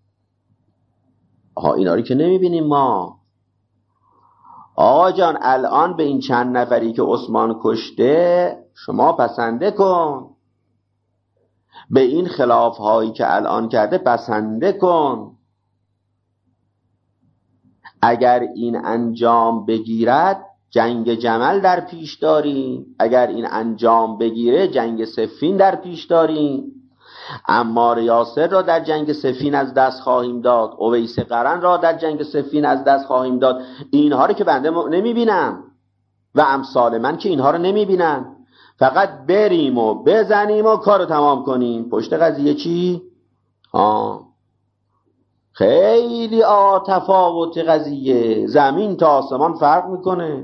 اینا رو که نمیبینیم ما. آقا جان الان به این چند نفری که عثمان کشته شما پسنده کن، به این خلاف هایی که الان کرده پسنده کن. اگر این انجام بگیرد جنگ جمل در پیش داریم، اگر این انجام بگیره جنگ صفین در پیش داریم. عمار یاسر را در جنگ صفین از دست خواهیم داد، اویس قرن را در جنگ صفین از دست خواهیم داد. اینها رو که بنده نمیبینم و امثال من که اینها رو نمیبینن. فقط بریم و بزنیم و کارو تمام کنیم. پشت قضیه چی؟ خیلی تفاوت قضیه، زمین تا آسمان فرق میکنه.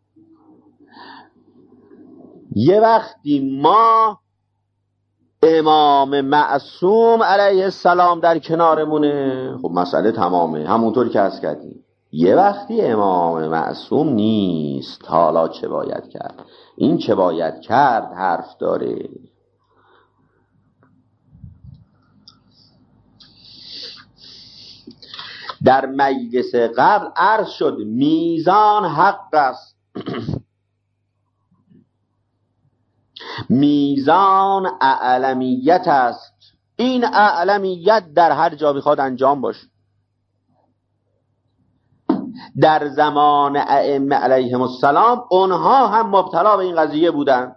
یه وقتی ما امام معصوم علیه السلام در کنارمونه، خب مسئله تمامه، همونطور که عرض کردیم. یه وقتی امام معصوم نیست، حالا چه باید کرد؟ این چه باید کرد حرف داره. در مجلس قبل عرض شد میزان حق است. میزان اعلمیت است. این اعلمیت در هر جا بخواد انجام باشه. در زمان ائمه علیهم السلام اونها هم مبتلا به این قضیه بودن،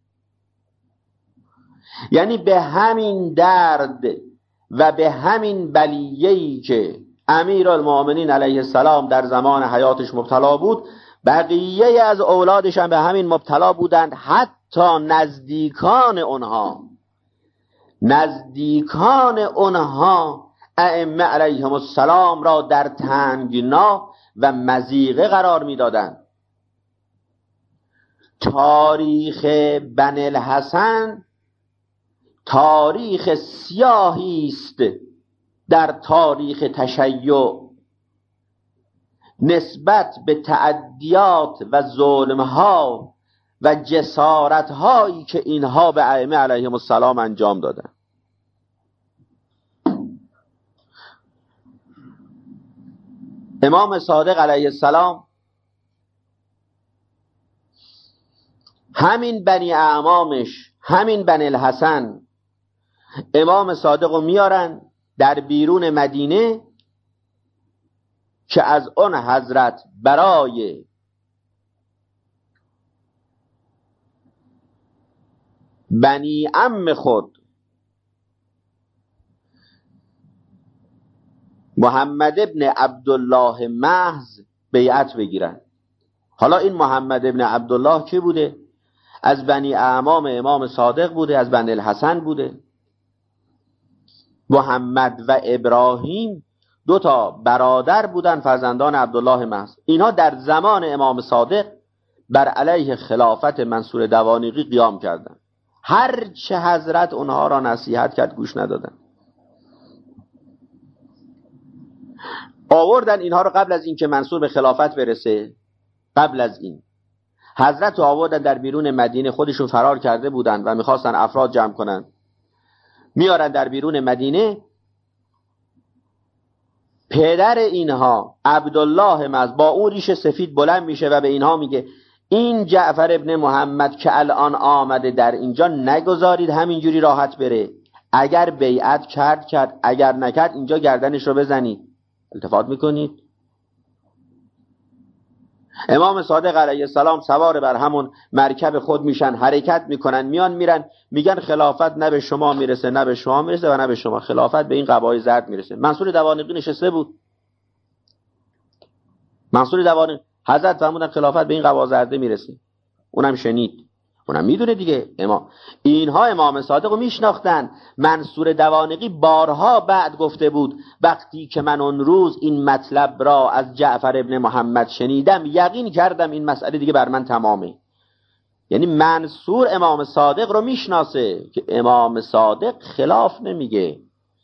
یعنی به همین درد و به همین بلیه‌ای که امیرالمؤمنین علیه السلام در زمان حیاتش مبتلا بود، بقیه از اولادش هم به همین مبتلا بودند. حتی نزدیکان اونها ائمه علیهم السلام را در تنگنا و مضیقه قرار میدادند. تاریخ بنی الحسن تاریخ سیاهی است در تاریخ تشیع نسبت به تعدیات و ظلمها و جسارتهایی که اینها به ائمه علیهم السلام انجام دادند. امام صادق علیه السلام همین بنی اعمامش، همین بنی الحسن، امام صادق رو میارن در بیرون مدینه که از اون حضرت برای بنی عم خود محمد ابن عبدالله محض بیعت بگیرن. حالا این محمد ابن عبدالله کی بوده؟ از بنی اعمام امام صادق بوده، از بنی الحسن بوده. محمد و ابراهیم دو تا برادر بودن، فرزندان عبدالله محض. اینها در زمان امام صادق بر علیه خلافت منصور دوانیقی قیام کردند. هر چه حضرت اونها را نصیحت کرد گوش ندادن. آوردن اینها رو قبل از این که منصور به خلافت برسه، قبل از این حضرت رو آوردن در بیرون مدینه. خودشون فرار کرده بودن و میخواستن افراد جمع کنن. میارن در بیرون مدینه. پدر اینها عبدالله محض با اون ریش سفید بلند میشه و به اینها میگه این جعفر ابن محمد که الان آمده در اینجا نگذارید همینجوری راحت بره. اگر بیعت کرد، اگر نکرد اینجا گردنش رو بزنید. التفات میکنید؟ امام صادق علیه السلام سوار بر همون مرکب خود میشن، حرکت میکنن، میرن میگن خلافت نه به شما میرسه، نه به شما میرسه و نه به شما، خلافت به این قبای زرد میرسه. منصور دوانیقی نشسته بود. منصور دوانیقی حضرت فرمودن خلافت به این قبا زرده میرسه. اونم شنید، اونم میدونه دیگه. اینها امام صادق رو میشناختن. منصور دوانیقی بارها بعد گفته بود وقتی که من اون روز این مطلب را از جعفر ابن محمد شنیدم یقین کردم این مسئله دیگه بر من تمامه. یعنی منصور امام صادق رو میشناسه که امام صادق خلاف نمیگه،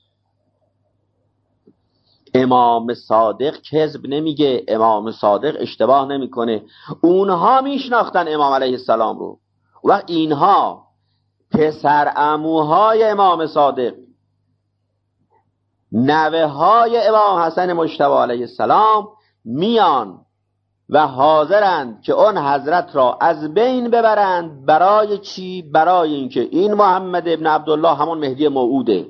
امام صادق کذب نمیگه، امام صادق اشتباه نمیکنه. اونها میشناختن امام علیه السلام رو. و اینها پسر عموهای امام صادق، نوه های امام حسن مجتبی علیه السلام میان و حاضرند که اون حضرت را از بین ببرند. برای چی؟ برای اینکه این محمد ابن عبدالله همون مهدی موعوده.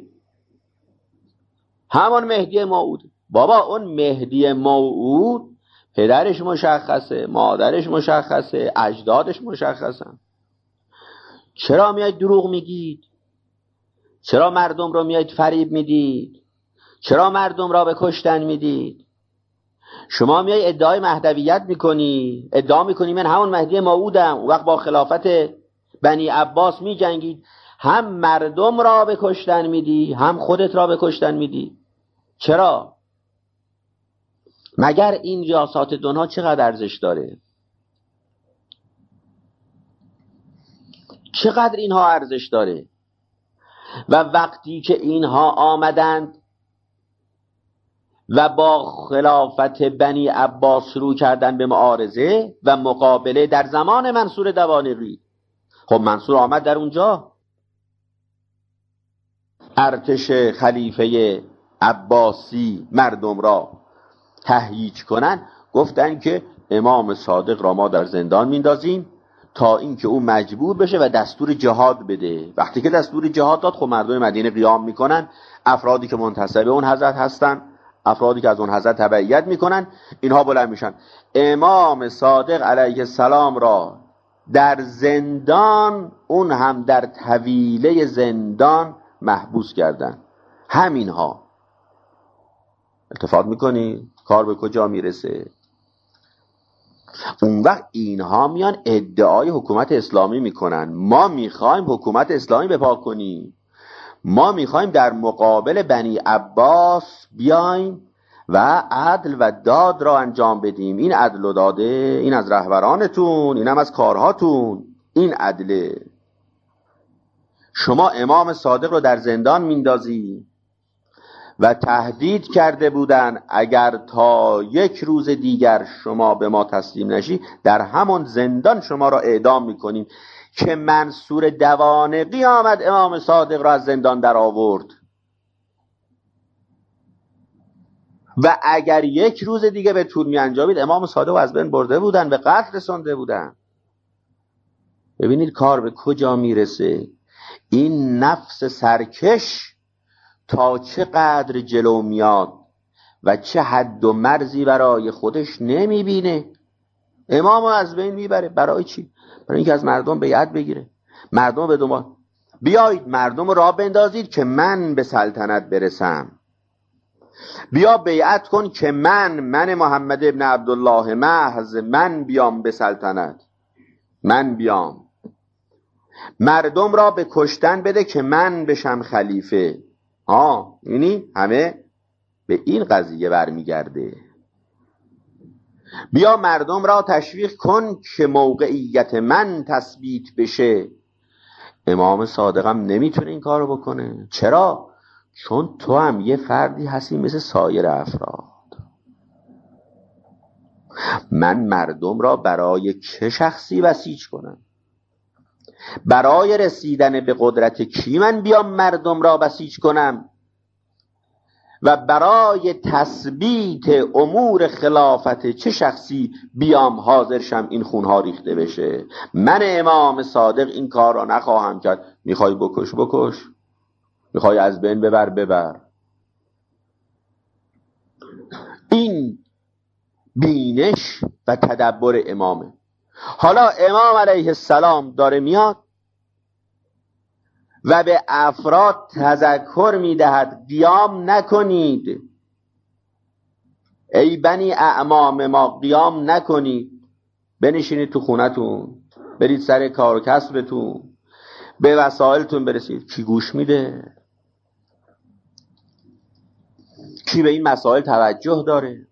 همون مهدی موعود. بابا اون مهدی موعود پدرش مشخصه، مادرش مشخصه، اجدادش مشخصن. چرا میاید دروغ میگید؟ چرا مردم رو میاید فریب میدید؟ چرا مردم را به کشتن میدید؟ شما میای ادعای مهدویت میکنی، ادعا میکنی من همون مهدی موعودم. اون وقت با خلافت بنی عباس میجنگید، هم مردم را به کشتن میدی هم خودت را به کشتن میدی. چرا؟ مگر این ریاست دنها چقدر ارزش داره؟ چقدر اینها ارزش داره؟ و وقتی که اینها آمدند و با خلافت بنی عباس شروع کردن به معارضه و مقابله در زمان منصور دوانیقی، خب منصور آمد در اونجا، ارتش خلیفه عباسی مردم را تهییج کنن، گفتن که امام صادق را ما در زندان میندازیم تا اینکه او مجبور بشه و دستور جهاد بده. وقتی که دستور جهاد داد، خب مردم مدینه قیام میکنن، افرادی که منتسب اون حضرت هستن، افرادی که از اون حضرت تبعیت میکنن، اینها بلند میشن. امام صادق علیه السلام را در زندان، اون هم در طویله زندان، محبوس کردن. همینها. التفات میکنی کار به کجا میرسه؟ اون وقت اینها میان ادعای حکومت اسلامی میکنن. ما میخوایم حکومت اسلامی بپا کنیم، ما میخوایم در مقابل بنی عباس بیایم و عدل و داد را انجام بدیم. این عدل و داده، این از رهبرانتون، این هم از کارهاتون. این عدله. شما امام صادق رو در زندان میندازی و تهدید کرده بودن اگر تا 1 روز دیگر شما به ما تسلیم نشی، در همون زندان شما را اعدام میکنیم. که منصور دوانقی آمد امام صادق را از زندان در آورد و اگر 1 روز دیگه به طول می انجامید، امام صادق از بین برده بودن، به قتل رسانده بودن. ببینید کار به کجا میرسه. این نفس سرکش تا چه قدر جلو میاد و چه حد و مرزی برای خودش نمیبینه. امامو از بین میبره. برای چی؟ برای اینکه از مردم بیعت بگیره. مردم به دنبال، بیایید مردم رو راه بندازید که من به سلطنت برسم. بیا بیعت کن که من محمد ابن عبدالله محض، من بیام به سلطنت، من بیام. مردم را به کشتن بده که من بشم خلیفه. اینی همه به این قضیه برمیگرده. بیا مردم را تشویق کن که موقعیت من تثبیت بشه. امام صادقم نمیتونه این کارو بکنه. چرا؟ چون تو هم یه فردی هستی مثل سایر افراد. من مردم را برای چه شخصی بسیج کنم؟ برای رسیدن به قدرت کی من بیام مردم را بسیج کنم؟ و برای تثبیت امور خلافت چه شخصی بیام حاضر شم این خونها ریخته بشه؟ من امام صادق این کار را نخواهم کرد. میخوای بکش بکش، میخوای از بین ببر ببر. این بینش و تدبر امامه. حالا امام علیه السلام داره میاد و به افراد تذکر میدهد قیام نکنید، ای بنی اعمام ما قیام نکنید، بنشینید تو خونتون، برید سر کار و کسبتون، به وسایلتون برسید. کی گوش میده؟ کی به این مسائل توجه داره؟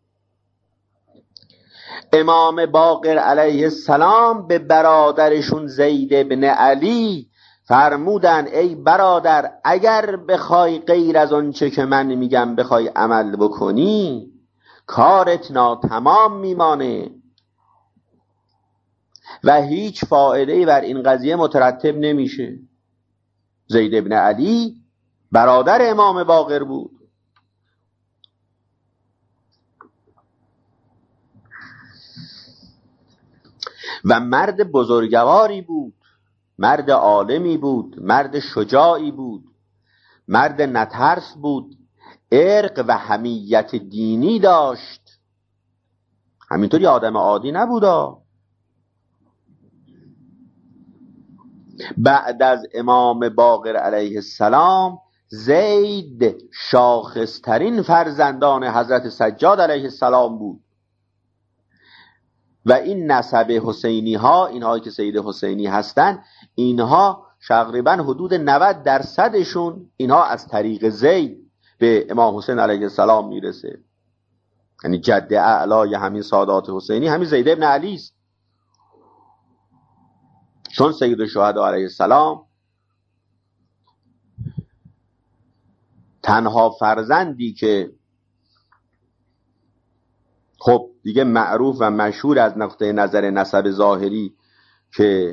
امام باقر علیه السلام به برادرشون زید بن علی فرمودن ای برادر، اگر بخوای غیر از اون چه که من میگم بخوای عمل بکنی، کارت ناتمام میمانه و هیچ فایده‌ای بر این قضیه مترتب نمیشه. زید بن علی برادر امام باقر بود. و مرد بزرگواری بود، مرد عالمی بود، مرد شجاعی بود، مرد نترس بود، ارق و حمیت دینی داشت. همینطوری آدم عادی نبودا. بعد از امام باقر علیه السلام زید شاخصترین فرزندان حضرت سجاد علیه السلام بود و این نسب حسینی ها، اینهایی که سید حسینی هستن، اینها تقریبا حدود 90% اینها از طریق زید به امام حسین علیه السلام میرسه. یعنی جد اعلای همین سادات حسینی همین زید ابن علی است. چون سید الشهدا علیه السلام تنها فرزندی که خب دیگه معروف و مشهور از نقطه نظر نسب ظاهری که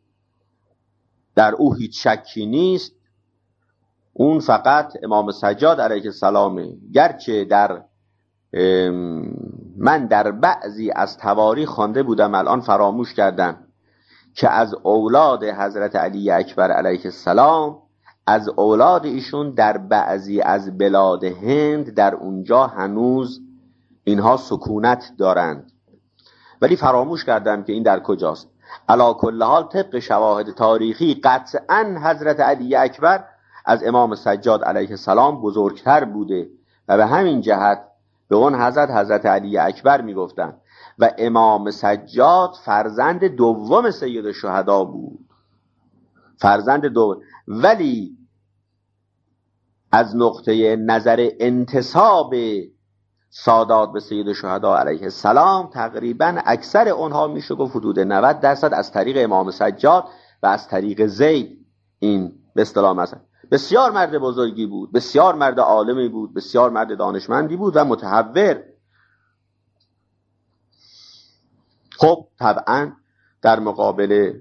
در او هیچ شکی نیست، اون فقط امام سجاد علیه السلامه. گرچه در من در بعضی از تواریخ خوانده بودم، الان فراموش کردم، که از اولاد حضرت علی اکبر علیه السلام، از اولاد ایشون در بعضی از بلاد هند در اونجا هنوز اینها سکونت دارند، ولی فراموش کردم که این در کجاست. علی کل حال طبق شواهد تاریخی قطعا حضرت علی اکبر از امام سجاد علیه السلام بزرگتر بوده و به همین جهت به اون حضرت علی اکبر میگفتن و امام سجاد فرزند دوم سید الشهدا بود، فرزند دوم. ولی از نقطه نظر انتساب سادات به سید الشهدا علیه السلام تقریبا اکثر اونها میشه گفت حدود 90% از طریق امام سجاد و از طریق زید. این به اصطلاح مثلا بسیار مرد بزرگی بود، بسیار مرد عالمی بود، بسیار مرد دانشمندی بود و متحور. خب طبعا در مقابل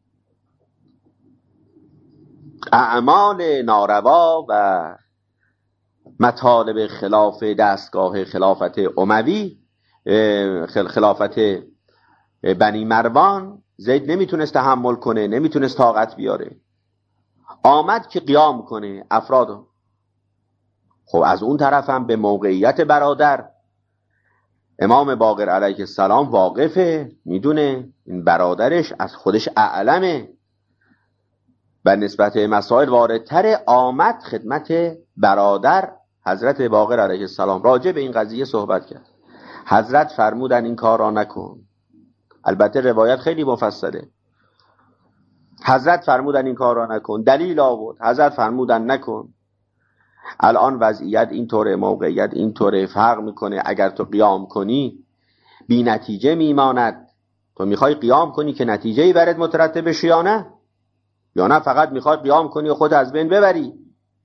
اعمال ناروا و مطالب خلاف دستگاه خلافت اموی، خلافت بنی مروان، زید نمیتونست تحمل کنه، نمیتونست طاقت بیاره، آمد که قیام کنه افراد. خب از اون طرف هم به موقعیت برادر امام باقر علیه السلام واقفه، میدونه این برادرش از خودش اعلمه و نسبت مسائل واردتر، آمد خدمت برادر حضرت باقر علیه السلام راجع به این قضیه صحبت کرد. حضرت فرمودن این کار را نکن. البته روایت خیلی مفصله. حضرت فرمودن این کار را نکن، دلیل آورد، حضرت فرمودن نکن. الان وضعیت اینطوره، موقعیت اینطوره، فرق میکنه. اگر تو قیام کنی بی نتیجه میماند. تو میخوای قیام کنی که نتیجه‌ای برات مترتب بشه یا نه؟ یا نه فقط میخوای قیام کنی و خود از بین ببری؟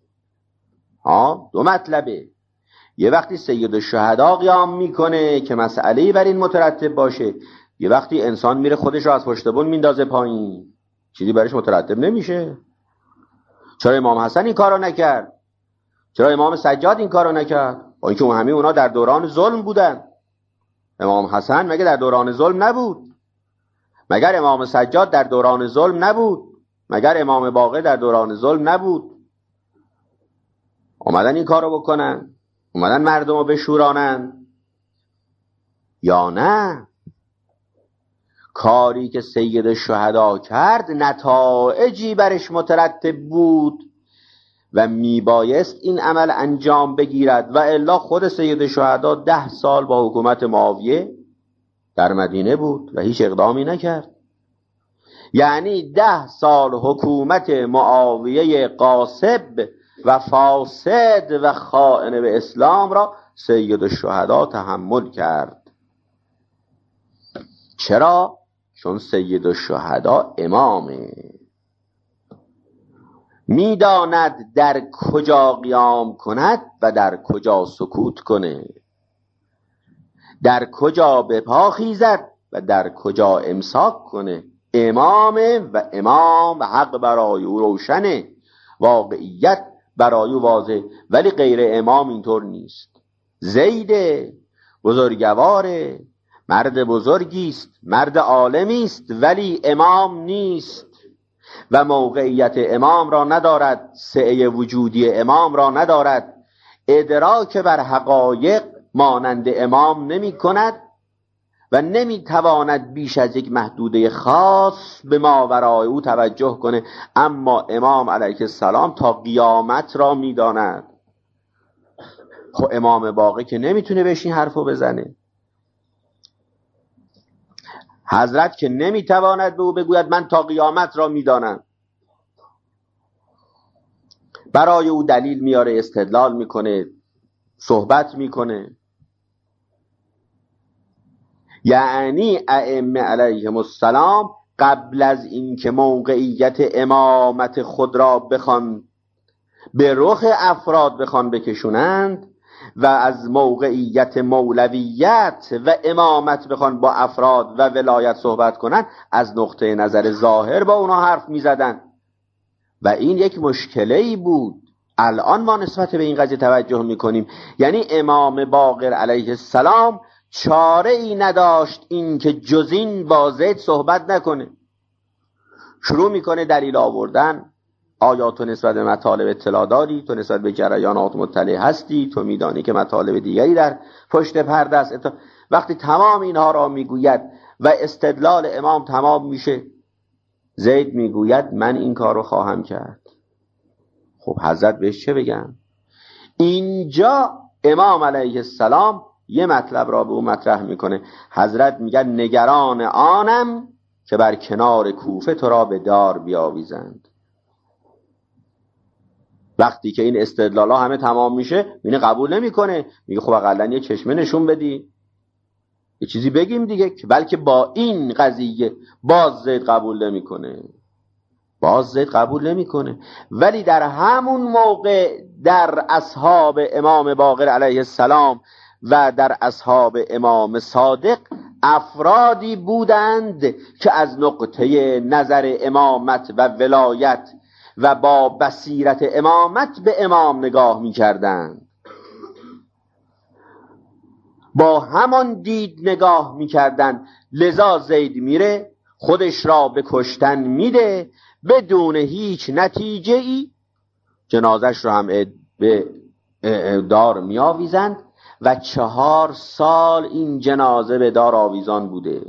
دو مطلبه. یه وقتی سید الشهدا قیام میکنه که مسئله‌ای بر این مترتب باشه، یه وقتی انسان میره خودش رو از پشت بن میندازه پایین، چیزی برش مترتب نمیشه. چرا امام حسن این کارو نکرد؟ چرا امام سجاد این کارو نکرد؟ با اینکه همه اونا در دوران ظلم بودن. امام حسن مگه در دوران ظلم نبود؟ مگر امام سجاد در دوران ظلم نبود؟ مگر امام باقر در دوران ظلم نبود؟ اومدن این کارو بکنن، اومدن مردم رو بشورانن یا نه؟ کاری که سید الشهدا کرد نتایجی برش مترتب بود و میبایست این عمل انجام بگیرد، و الا خود سید الشهدا 10 سال با حکومت معاویه در مدینه بود و هیچ اقدامی نکرد. یعنی 10 سال حکومت معاویه غاصب و فاسد و خائن به اسلام را سید الشهدا تحمل کرد. چرا؟ چون سید الشهدا امامه، میداند در کجا قیام کند و در کجا سکوت کنه، در کجا به پا خیزد و در کجا امساک کنه. امامه و امام حق برای او روشنه، واقعیت برای او واضح. ولی غیر امام اینطور نیست. زید بزرگواره، مرد بزرگی است، مرد عالمی است، ولی امام نیست و موقعیت امام را ندارد، سعه وجودی امام را ندارد، ادراک بر حقایق مانند امام نمی کند و نمی تواند بیش از یک محدوده خاص به ماورای او توجه کنه. اما امام علیه السلام تا قیامت را می داند. خب امام باقی که نمیتونه بهش این حرفو بزنه. حضرت که نمیتواند به او بگوید من تا قیامت را میدانم. برای او دلیل میاره، استدلال میکنه، صحبت میکنه. یعنی ائمه علیهم السلام قبل از اینکه موقعیت امامت خود را بخوان به رخ افراد بخوان بکشونند و از موقعیت مولویت و امامت بخوان با افراد و ولایت صحبت کنن، از نقطه نظر ظاهر با اونا حرف می زدن و این یک مشکلی بود. الان ما نسبت به این قضیه توجه می کنیم. یعنی امام باقر علیه السلام چاره ای نداشت این که جز این با زید صحبت نکنه. شروع میکنه دلیل آوردن. آیا تو نسبت به مطالب اطلاع داری؟ تو نسبت به جریانات مطلع هستی؟ تو میدانی که مطالب دیگری در پشت پرده است؟ وقتی تمام اینها را میگوید و استدلال امام تمام میشه، زید میگوید من این کار رو خواهم کرد. خب حضرت بهش چه بگم؟ اینجا امام علیه السلام یه مطلب را به اون مطرح میکنه. حضرت میگه نگران آنم که بر کنار کوفه تو را به دار بیاویزند. وقتی که این استدلالا همه تمام میشه، اینه قبول نمیکنه. میگه خب اقلا یه چشمه نشون بدی، یه چیزی بگیم دیگه. بلکه با این قضیه باز زید قبول نمیکنه. ولی در همون موقع در اصحاب امام باقر علیه السلام و در اصحاب امام صادق افرادی بودند که از نقطه نظر امامت و ولایت و با بصیرت امامت به امام نگاه می کردند، با همان دید نگاه می کردند. لذا زید میره خودش را به کشتن میده بدون هیچ نتیجه ای. جنازش رو هم به دار می آویزند و 4 سال این جنازه به دار آویزان بوده.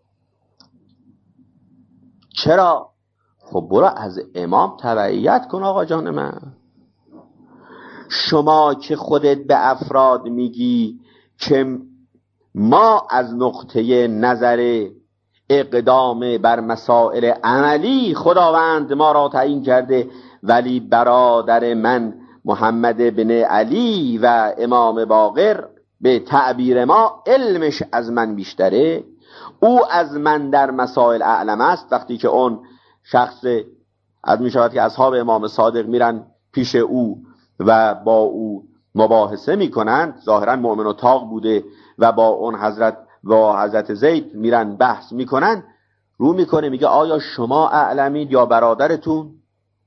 چرا؟ خب برو از امام تبعیت کن آقا جان من. شما که خودت به افراد میگی که ما از نقطه نظر اقدام بر مسائل عملی خداوند ما را تعیین کرده، ولی برادر من محمد بن علی و امام باقر به تعبیر ما علمش از من بیشتره، او از من در مسائل اعلم است. وقتی که اون شخص از می شود که اصحاب امام صادق میرن پیش او و با او مباحثه میکنند، ظاهرا مؤمن و طاق بوده و با اون حضرت زید میرن بحث میکنن، رو میکنه میگه آیا شما اعلمید یا برادرتون؟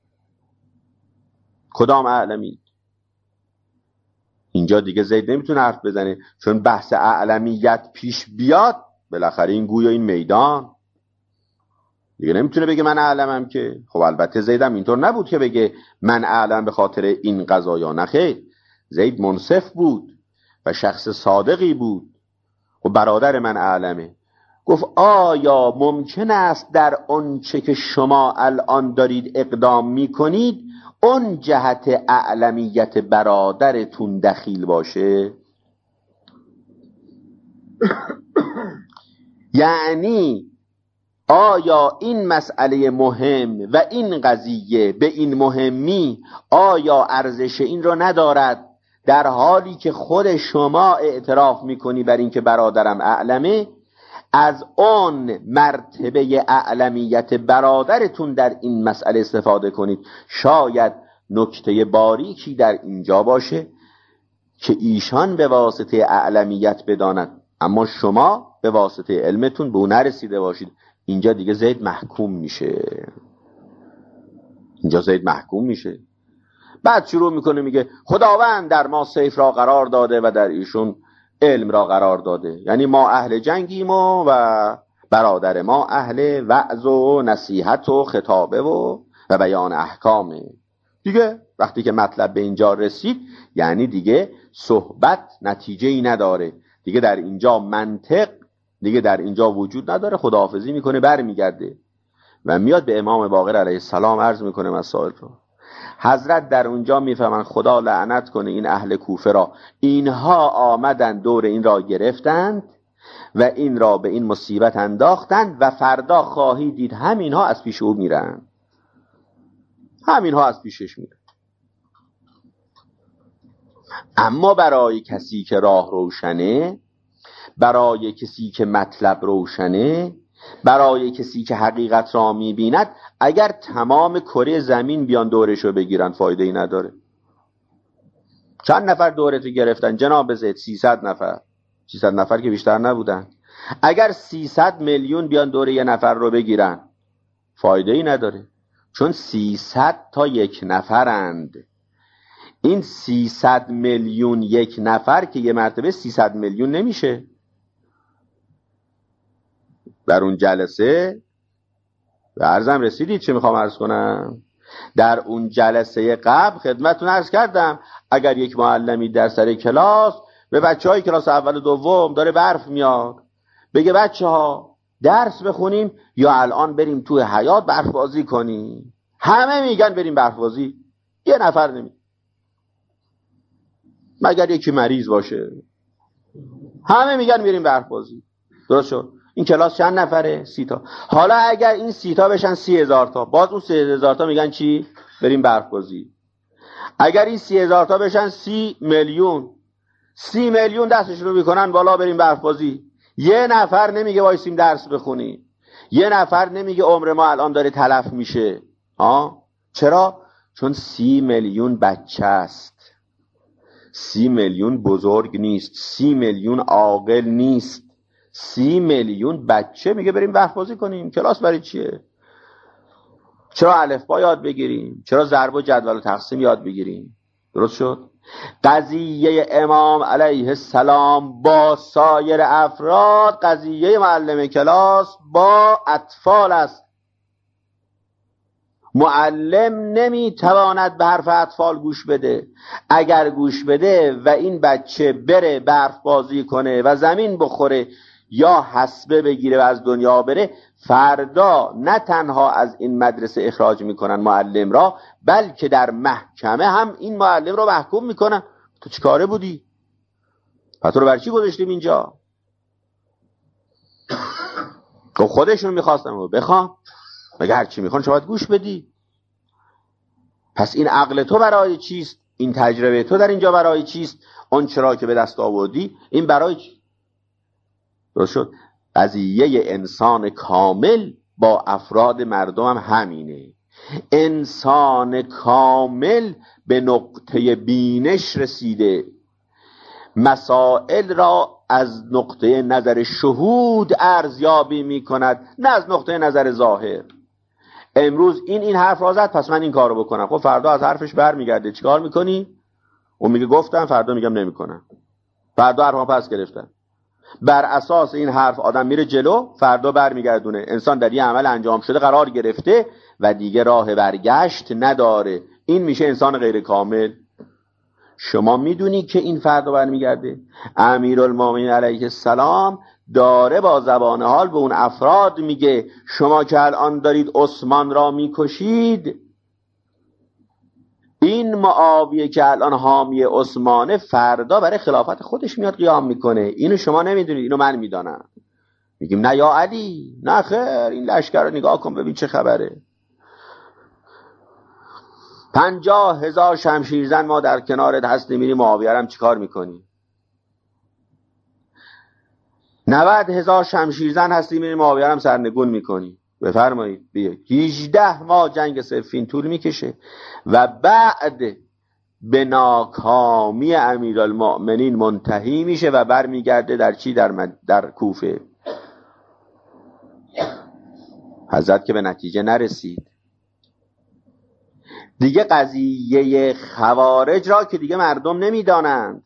کدام اعلمید؟ اینجا دیگه زید نمیتونه حرف بزنه، چون بحث اعلمیت پیش بیاد بالاخره این گویا این میدان دیگه نمیتونه بگه من اعلمم که. خب البته زیدم اینطور نبود که بگه من اعلم به خاطر این قضایا، نه خیر. زید منصف بود و شخص صادقی بود. خب برادر من اعلمه. گفت آیا ممکن است در اون چه که شما الان دارید اقدام میکنید اون جهت اعلمیت برادرتون دخیل باشه؟ یعنی آیا این مسئله مهم و این قضیه به این مهمی آیا ارزش این رو ندارد، در حالی که خود شما اعتراف میکنی بر این که برادرم اعلمه، از اون مرتبه اعلمیت برادرتون در این مسئله استفاده کنید. شاید نکته باریکی در اینجا باشه که ایشان به واسطه اعلمیت بداند اما شما به واسطه علمتون به اون نرسیده باشید. اینجا دیگه زید محکوم میشه. بعد شروع میکنه میگه خداوند در ما سیف را قرار داده و در ایشون علم را قرار داده، یعنی ما اهل جنگیم و برادر ما اهل وعظ و نصیحت و خطابه و بیان احکامه. دیگه وقتی که مطلب به اینجا رسید یعنی دیگه صحبت نتیجه‌ای نداره، دیگه در اینجا منطق دیگه در اینجا وجود نداره. خداحافظی میکنه برمیگرده و میاد به امام باقر علیه السلام عرض میکنه مسائل رو. حضرت در اونجا میفهمن خدا لعنت کنه این اهل کوفه را، اینها آمدن دور این را گرفتند و این را به این مصیبت انداختند و فردا خواهی دید همینها از پیش او میرن، همینها از پیشش میرن. اما برای کسی که راه روشنه، برای کسی که مطلب روشنه، برای کسی که حقیقت را میبیند، اگر تمام کره زمین بیان دورشو بگیرن فایده ای نداره. چند نفر دورتو گرفتن جناب زید؟ 300 نفر 300 نفر که بیشتر نبودن. اگر 300 میلیون بیان دور یه نفر رو بگیرن فایده ای نداره، چون 300 تا یک نفرند. این 300 میلیون یک نفر که یه مرتبه 300 میلیون نمیشه. در اون جلسه به عرضم رسیدید چه میخوام عرض کنم. در اون جلسه قبل خدمتتون عرض کردم اگر یک معلمی در سر کلاس به بچهای کلاس اول و دوم داره برف میاد، بگه بچه‌ها درس بخونیم یا الان بریم توی حیاط برف بازی کنیم، همه میگن بریم برف بازی، یه نفر نمیگه مگر یکی مریض باشه، همه میگن بریم برف بازی. درست شد؟ این کلاس چند نفره؟ 30 تا. حالا اگر این 30 تا بشن 30,000 تا، باز اون 30,000 تا میگن چی؟ بریم برف بازی. اگر این 30,000 تا بشن 30 میلیون، 30 میلیون دستشون رو میکنن بالا بریم برف بازی. یه نفر نمیگه وایسیم درس بخونیم، یه نفر نمیگه عمر ما الان داره تلف میشه. چرا؟ چون 30 میلیون بچه است، 30 میلیون بزرگ نیست، 30 میلیون عاقل نیست، 30 میلیون بچه میگه بریم برف بازی کنیم. کلاس برای چیه؟ چرا الفبا یاد بگیریم؟ چرا ضرب و جدول و تقسیم یاد بگیریم؟ درست شد؟ قضیه امام علیه السلام با سایر افراد قضیه معلم کلاس با اطفال است. معلم نمیتواند به حرف اطفال گوش بده. اگر گوش بده و این بچه بره برف بازی کنه و زمین بخوره یا حسبه بگیره و از دنیا بره، فردا نه تنها از این مدرسه اخراج میکنن معلم را، بلکه در محکمه هم این معلم را محکوم میکنن. تو چی کاره بودی؟ پس تو رو برچی گذاشتیم اینجا؟ تو خودشون میخواستن بخوان، مگه هرچی میخوان شما باید گوش بدی؟ پس این عقل تو برای چیست؟ این تجربه تو در اینجا برای چیست؟ اون چرا که به دست آوردی این برای چی؟ درست شد؟ قضیه انسان کامل با افراد مردم هم همینه. انسان کامل به نقطه بینش رسیده، مسائل را از نقطه نظر شهود ارزیابی می کند، نه از نقطه نظر ظاهر. امروز این حرف را زد پس من این کار رو بکنم، خب فردا از حرفش برمیگرده چیکار میکنی؟ اون میگه گفتم، فردا میگم نمیکنم، فردا حرفم پس گرفتم. بر اساس این حرف آدم میره جلو، فردا برمیگردونه. انسان در یه عمل انجام شده قرار گرفته و دیگه راه برگشت نداره. این میشه انسان غیر کامل. شما میدونی که این فردا برمیگرده. امیرالمومنین علیه السلام داره با زبان حال به اون افراد میگه شما که الان دارید عثمان را میکشید، این معاویه که الان حامی عثمانه فردا برای خلافت خودش میاد قیام میکنه. اینو شما نمیدونید، اینو من میدانم. میگیم نه یا علی، نه خیر، این لشکر رو نگاه کن ببین چه خبره. 50,000 شمشیرزن ما در کنارت هستیم، میری معاویه هم چیکار میکنی؟ 90,000 شمشیرزن هستیم، میری معاویه هم سرنگون میکنی. بفرمایید بیا. 18 ماه جنگ صفین طول میکشه و بعد به ناکامی امیرالمؤمنین منتهی میشه و برمیگرده در چی؟ در کوفه. حضرت که به نتیجه نرسید دیگه، قضیه خوارج را که دیگه مردم نمیدانند،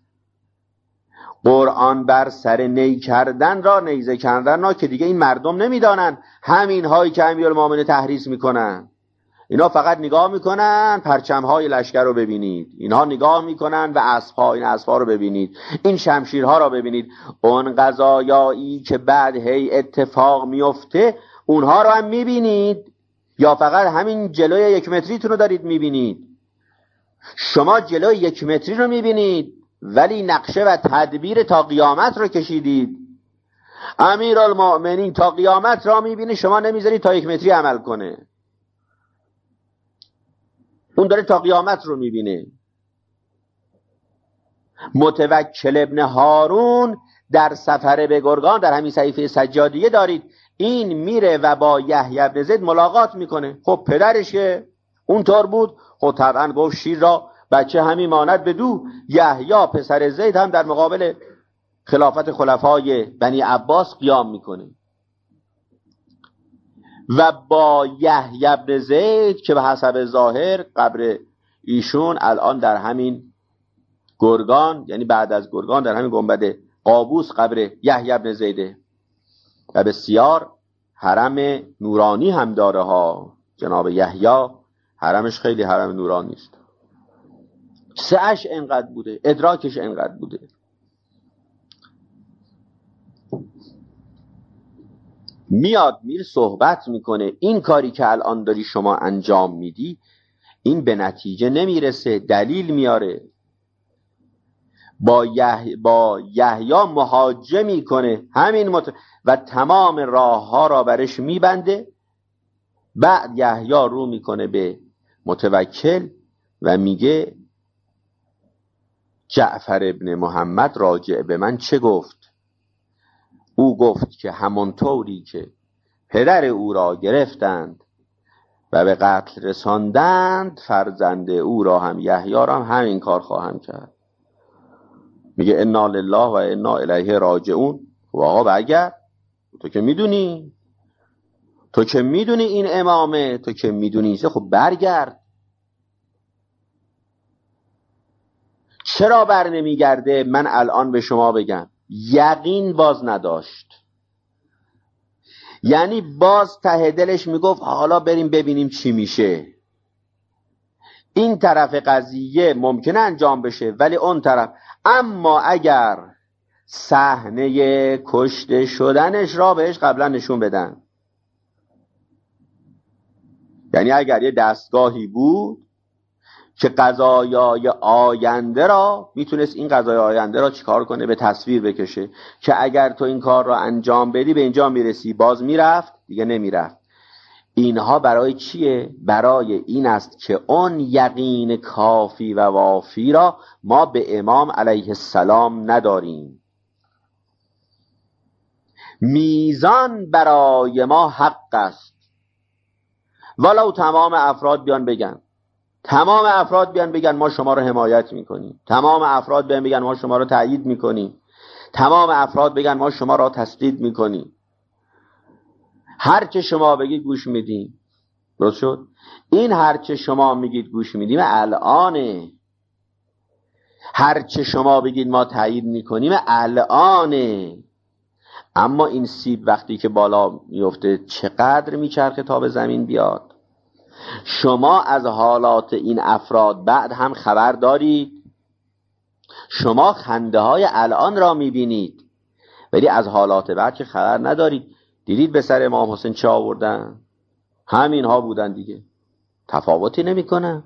قرآن بر سر نی کردن را، نیزه کردن را که دیگه این مردم نمیدانند. همین هایی که امیرالمومنین تحریض میکنن، اینا فقط نگاه میکنن پرچم های لشکر رو ببینید، اینها نگاه میکنن و اسبها، این اسبها رو ببینید، این شمشیرها رو ببینید. اون قضایایی که بعد هی اتفاق میفته اونها رو هم میبینید یا فقط همین جلوی 1 متریتون رو دارید میبینید؟ شما جلوی 1 متری رو میبینید ولی نقشه و تدبیر تا قیامت رو کشیدید. امیرالمؤمنین تا قیامت را میبینه، شما نمیذارید تا 1 متری عمل کنه. اون داره تا قیامت رو میبینه. متوکل ابن هارون در سفر به گرگان در همین صحیفه سجادیه دارید، این میره و با یحیی بن زید ملاقات میکنه. خب پدرش اونطور بود، خب طبعا گفت شیر را بچه همین ماند بدو. یحیی پسر زید هم در مقابل خلافت خلفای بنی عباس قیام میکنه و با یحیی بن زید که به حسب ظاهر قبر ایشون الان در همین گرگان، یعنی بعد از گرگان در همین گنبد قابوس قبر یحیی بن زیده و بسیار حرم نورانی هم داره ها. جناب یحیی حرمش خیلی حرم نورانی است، سعش انقدر بوده، ادراکش انقدر بوده. میاد میر صحبت میکنه این کاری که الان داری شما انجام میدی این به نتیجه نمیرسه، دلیل میاره، با یحیی محاجه میکنه و تمام راه ها را برش میبنده. بعد یحیی رو میکنه به متوکل و میگه جعفر ابن محمد راجع به من چه گفت؟ او گفت که همانطوری که پدر او را گرفتند و به قتل رساندند فرزند او را هم یحیی را هم همین کار خواهم کرد. میگه انا لله و انا الیه راجعون. و آقا برگرد، تو که میدونی این امامه، تو که میدونی، خب برگرد. چرا بر نمیگرده؟ من الان به شما بگم، یقین باز نداشت. یعنی باز ته دلش میگفت حالا بریم ببینیم چی میشه. این طرف قضیه ممکنه انجام بشه ولی اون طرف، اما اگر صحنه کشته شدنش را بهش قبلا نشون بدن، یعنی اگر یه دستگاهی بود که قضایای آینده را میتونست این قضای آینده را چیکار کنه؟ به تصویر بکشه که اگر تو این کار را انجام بدی به اینجا میرسی، باز میرفت دیگه نمیرفت. اینها برای چیه؟ برای این است که اون یقین کافی و وافی را ما به امام علیه السلام نداریم. میزان برای ما حق است، ولو تمام افراد بیان بگن ما شما رو حمایت میکنیم، تمام افراد بیان بگن ما شما رو تأیید میکنیم، تمام افراد بگن ما شما را تسدید میکنیم، هر چه شما بگید گوش میدیم. درست شد؟ این هر چه شما میگید گوش میدیم الانه، هر چه شما بگید ما تأیید میکنیم الانه. اما این سیب وقتی که بالا میفته چقدر میچرخه تا به زمین بیاد؟ شما از حالات این افراد بعد هم خبر دارید، شما خنده های الان را میبینید ولی از حالات بعد که خبر ندارید. دیدید به سر امام حسین چه آوردن؟ همین ها بودن دیگه، تفاوتی نمی کنن.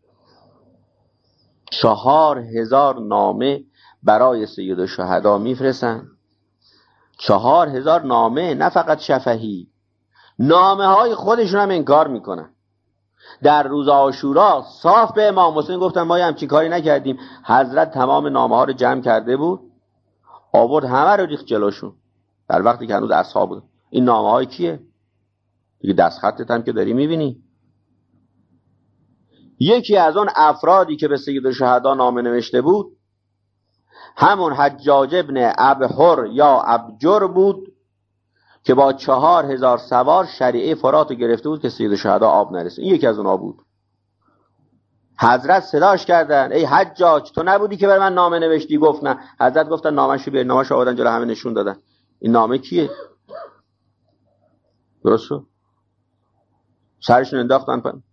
4000 نامه برای سید الشهدا میفرستن، 4000 نامه، نه فقط شفهی، نامه های خودشون هم انکار میکنن. در روز عاشورا صاف به امام حسین گفتن ما همچین کاری نکردیم. حضرت تمام نامه ها رو جمع کرده بود، آورد همه رو ریخت جلوشون در وقتی که هنوز اصحاب بود. این نامه های کیه؟ دیگه دست خطت هم که داری میبینی. یکی از اون افرادی که به سید الشهدا نامه نوشته بود همون حجاج ابن ابحر یا ابجر بود که با 4000 سوار شریعه فرات رو گرفته بود که سید الشهدا آب نرسه. این یکی از اونها بود. حضرت صداش کردن ای حجاج تو نبودی که بر من نامه نوشتی؟ گفت نه. حضرت گفتن نامه‌شو بیار. نامه‌شو آوردن جلو همه نشون دادن. این نامه کیه؟ درست شد؟ سرشون انداختن پایین.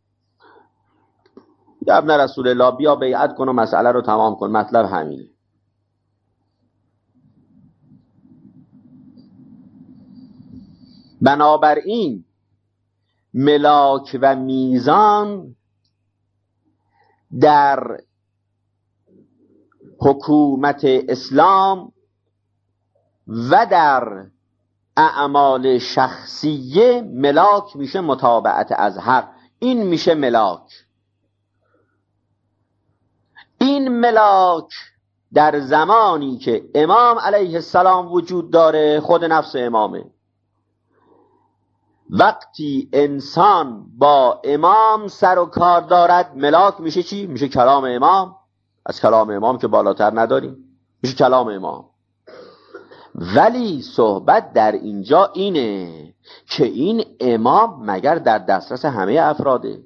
یا ابن رسول الله بیا بیعت کن و مسئله رو تمام کن. مطلب همینه. بنابراین ملاک و میزان در حکومت اسلام و در اعمال شخصیه ملاک میشه متابعت از حق. این میشه ملاک. این ملاک در زمانی که امام علیه السلام وجود داره خود نفس امامه. وقتی انسان با امام سر و کار دارد ملاک میشه چی؟ میشه کلام امام. از کلام امام که بالاتر نداریم، میشه کلام امام. ولی صحبت در اینجا اینه که این امام مگر در دسترس همه افراده؟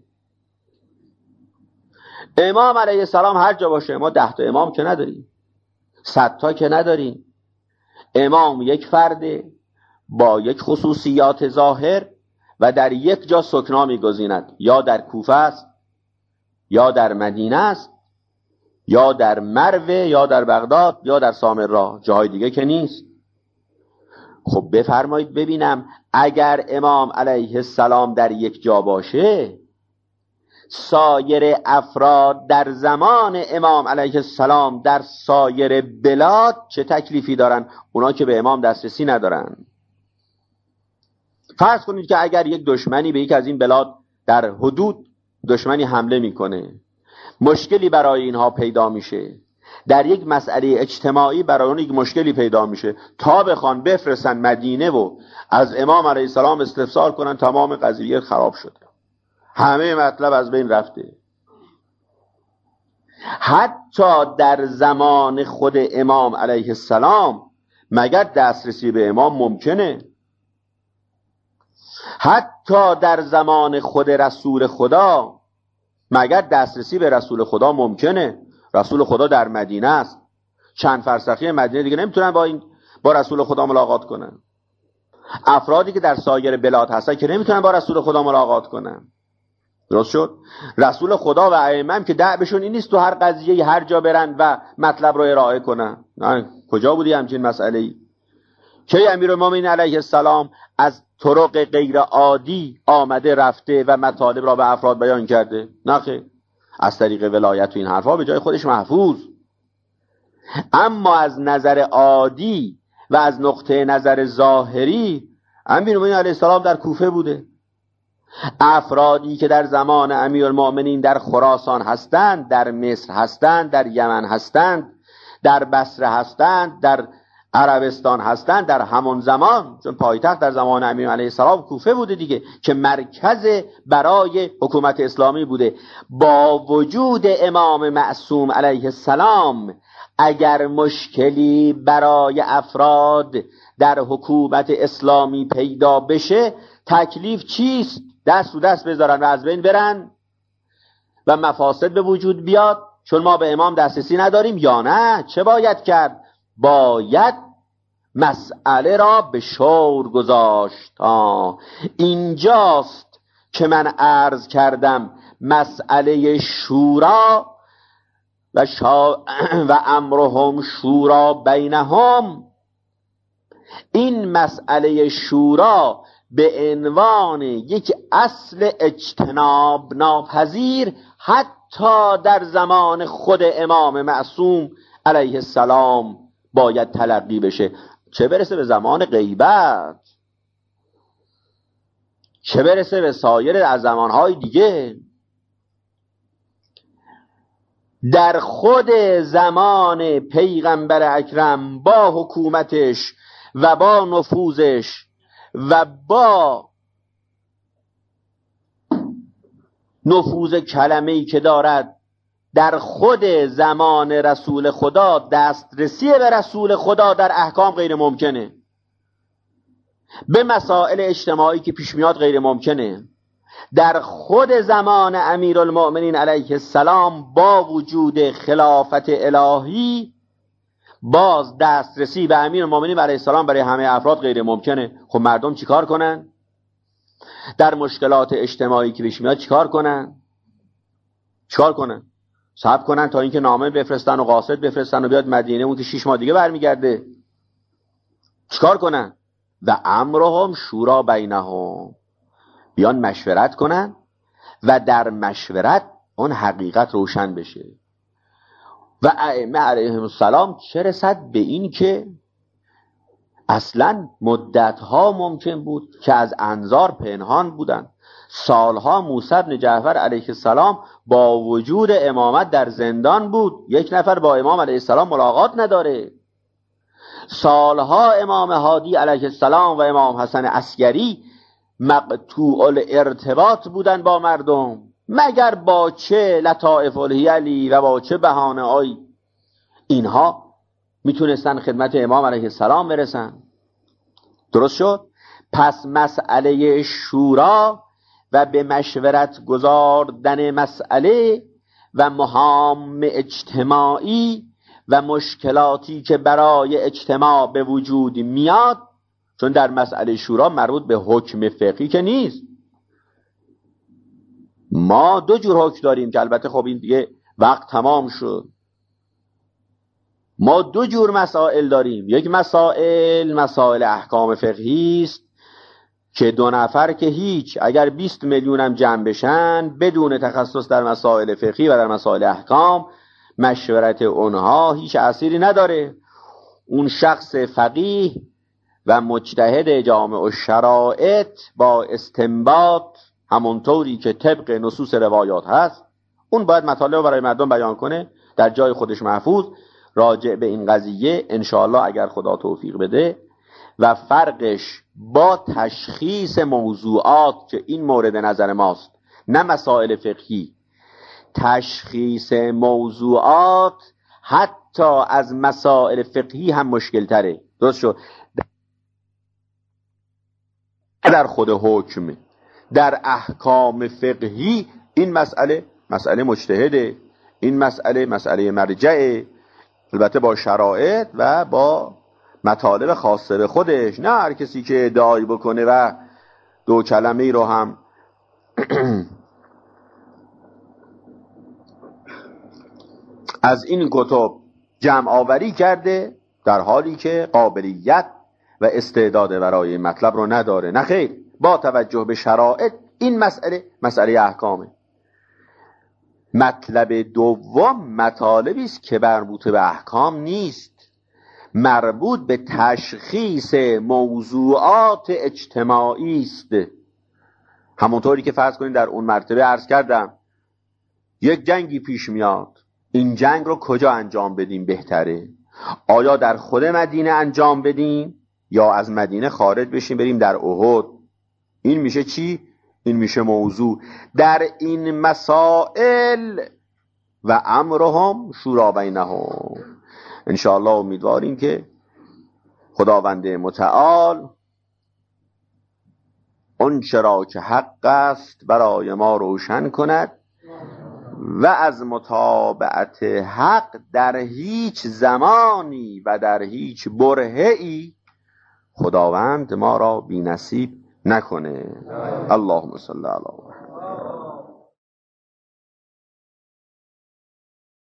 امام علیه السلام هر جا باشه، ما 10 تا امام که نداریم، 100 تا که نداریم. امام یک فرده، با یک خصوصیات ظاهر و در یک جا سکنا می‌گزیند، یا در کوفه است، یا در مدینه است، یا در مرو، یا در بغداد، یا در سامرا، جای دیگه که نیست. خب بفرمایید ببینم اگر امام علیه السلام در یک جا باشه، سایر افراد در زمان امام علیه السلام در سایر بلاد چه تکلیفی دارن؟ اونا که به امام دسترسی ندارن. فرض کنید که اگر یک دشمنی به یک از این بلاد در حدود دشمنی حمله میکنه، مشکلی برای اینها پیدا میشه، در یک مسئله اجتماعی برای اون یک مشکلی پیدا میشه، تا بخوان بفرستن مدینه و از امام علیه السلام استفسار کنن، تمام قضیه خراب شده، همه مطلب از بین رفته. حتی در زمان خود امام علیه السلام مگر دسترسی به امام ممکنه؟ حتی در زمان خود رسول خدا مگر دسترسی به رسول خدا ممکنه؟ رسول خدا در مدینه است، چند فرسخی مدینه دیگه نمیتونن با رسول خدا ملاقات کنن. افرادی که در سایر بلاد هستن که نمیتونن با رسول خدا ملاقات کنن. درست شد؟ رسول خدا و ائمه که دعوشون این نیست تو هر قضیه هر جا برن و مطلب رو ارائه کنن. نه، کجا بودی همچین مسئله ای؟ که امیرالمومنین علیه السلام از طرق غیر عادی آمده رفته و مطالب را به افراد بیان کرده؟ نه خیر، از طریق ولایت و این حرفا به جای خودش محفوظ. اما از نظر عادی و از نقطه نظر ظاهری امیرالمومنین علیه السلام در کوفه بوده. افرادی که در زمان امیرالمومنین در خراسان هستند، در مصر هستند، در یمن هستند، در بصره هستند، در عربستان هستند، در همون زمان، چون پایتخت در زمان امیر علیه السلام کوفه بوده دیگه، که مرکز برای حکومت اسلامی بوده. با وجود امام معصوم علیه السلام اگر مشکلی برای افراد در حکومت اسلامی پیدا بشه، تکلیف چیست؟ دست رو دست بذارن و از بین برن و مفاسد به وجود بیاد چون ما به امام دسترسی نداریم، یا نه چه باید کرد؟ باید مسئله را به شور گذاشت. اینجاست که من عرض کردم مسئله شورا و امرهم شورا بینهم. این مسئله شورا به عنوان یک اصل اجتناب ناپذیر حتی در زمان خود امام معصوم علیه السلام باید تلقی بشه، چه برسه به زمان غیبت، چه برسه به سایر از زمانهای دیگه. در خود زمان پیغمبر اکرم با حکومتش و با نفوذش و با نفوذ کلمه‌ای که دارد، در خود زمان رسول خدا دسترسی به رسول خدا در احکام غیر ممکنه، به مسائل اجتماعی که پیش میاد غیر ممکنه. در خود زمان امیرالمؤمنین علیه السلام با وجود خلافت الهی باز دسترسی به امیرالمؤمنین علیه السلام برای همه افراد غیر ممکنه. خب مردم چیکار کنن؟ در مشکلات اجتماعی که پیش میاد چیکار کنن؟ صبر کنن تا اینکه نامه بفرستن و قاصد بفرستن و بیاد مدینه، اون که 6 ماه دیگه برمیگرده. چیکار کنن؟ و امرهم شورا بینهم، بیان مشورت کنن و در مشورت اون حقیقت روشن بشه. و ائمه علیهم السلام چه رسد به این که اصلا مدتها ممکن بود که از انظار پنهان بودن. سالها موسی بن جعفر علیه السلام با وجود امامت در زندان بود، یک نفر با امام علیه السلام ملاقات نداره. سالها امام هادی علیه السلام و امام حسن عسکری مقطوع الارتباط بودن با مردم، مگر با چه لطائف الحیلی و با چه بهانه‌ای اینها میتونستن خدمت امام علیه السلام برسن. درست شد؟ پس مسئله شورا و به مشورت گذاردن مسئله و مهام اجتماعی و مشکلاتی که برای اجتماع به وجود میاد چون در مسئله شورا مربوط به حکم فقهی که نیست. ما دو جور حکم داریم که البته خب این دیگه وقت تمام شد. ما دو جور مسائل داریم. یک مسائل احکام فقهی است که دو نفر که هیچ، اگر 20 میلیون هم جمع بشن بدون تخصص در مسائل فقهی و در مسائل احکام، مشورت اونها هیچ اثری نداره. اون شخص فقیه و مجتهد جامع الشرائط با استنباط، همونطوری که طبق نصوص روایات هست، اون باید مطالب برای مردم بیان کنه در جای خودش محفوظ. راجع به این قضیه انشاءالله اگر خدا توفیق بده و فرقش با تشخیص موضوعات که این مورد نظر ماست، نه مسائل فقهی، تشخیص موضوعات حتی از مسائل فقهی هم مشکل تره. درست شد؟ در خود حکم، در احکام فقهی این مسئله مجتهده، این مسئله مرجعه، البته با شرایط و با مطالب خاصه به خودش. نه هر کسی که ادعایی بکنه و دو کلمه ای رو هم از این کتب جمع آوری کرده در حالی که قابلیت و استعداد برای مطلب رو نداره. نه خیر، با توجه به شرایط این مسئله احکامه. مطلب دوم مطالبی است که مربوط به احکام نیست، مربوط به تشخیص موضوعات اجتماعی است. همونطوری که فرض کنید در اون مرتبه عرض کردم یک جنگی پیش میاد، این جنگ رو کجا انجام بدیم بهتره؟ آیا در خود مدینه انجام بدیم یا از مدینه خارج بشیم بریم در احد؟ این میشه چی؟ این میشه موضوع. در این مسائل و امرهم شورا بینهم. انشاءالله امیدواریم که خداوند متعال اون چرا که حق است برای ما روشن کند و از متابعت حق در هیچ زمانی و در هیچ برهه‌ای خداوند ما را بی نصیب نکنه. اللهم صل علی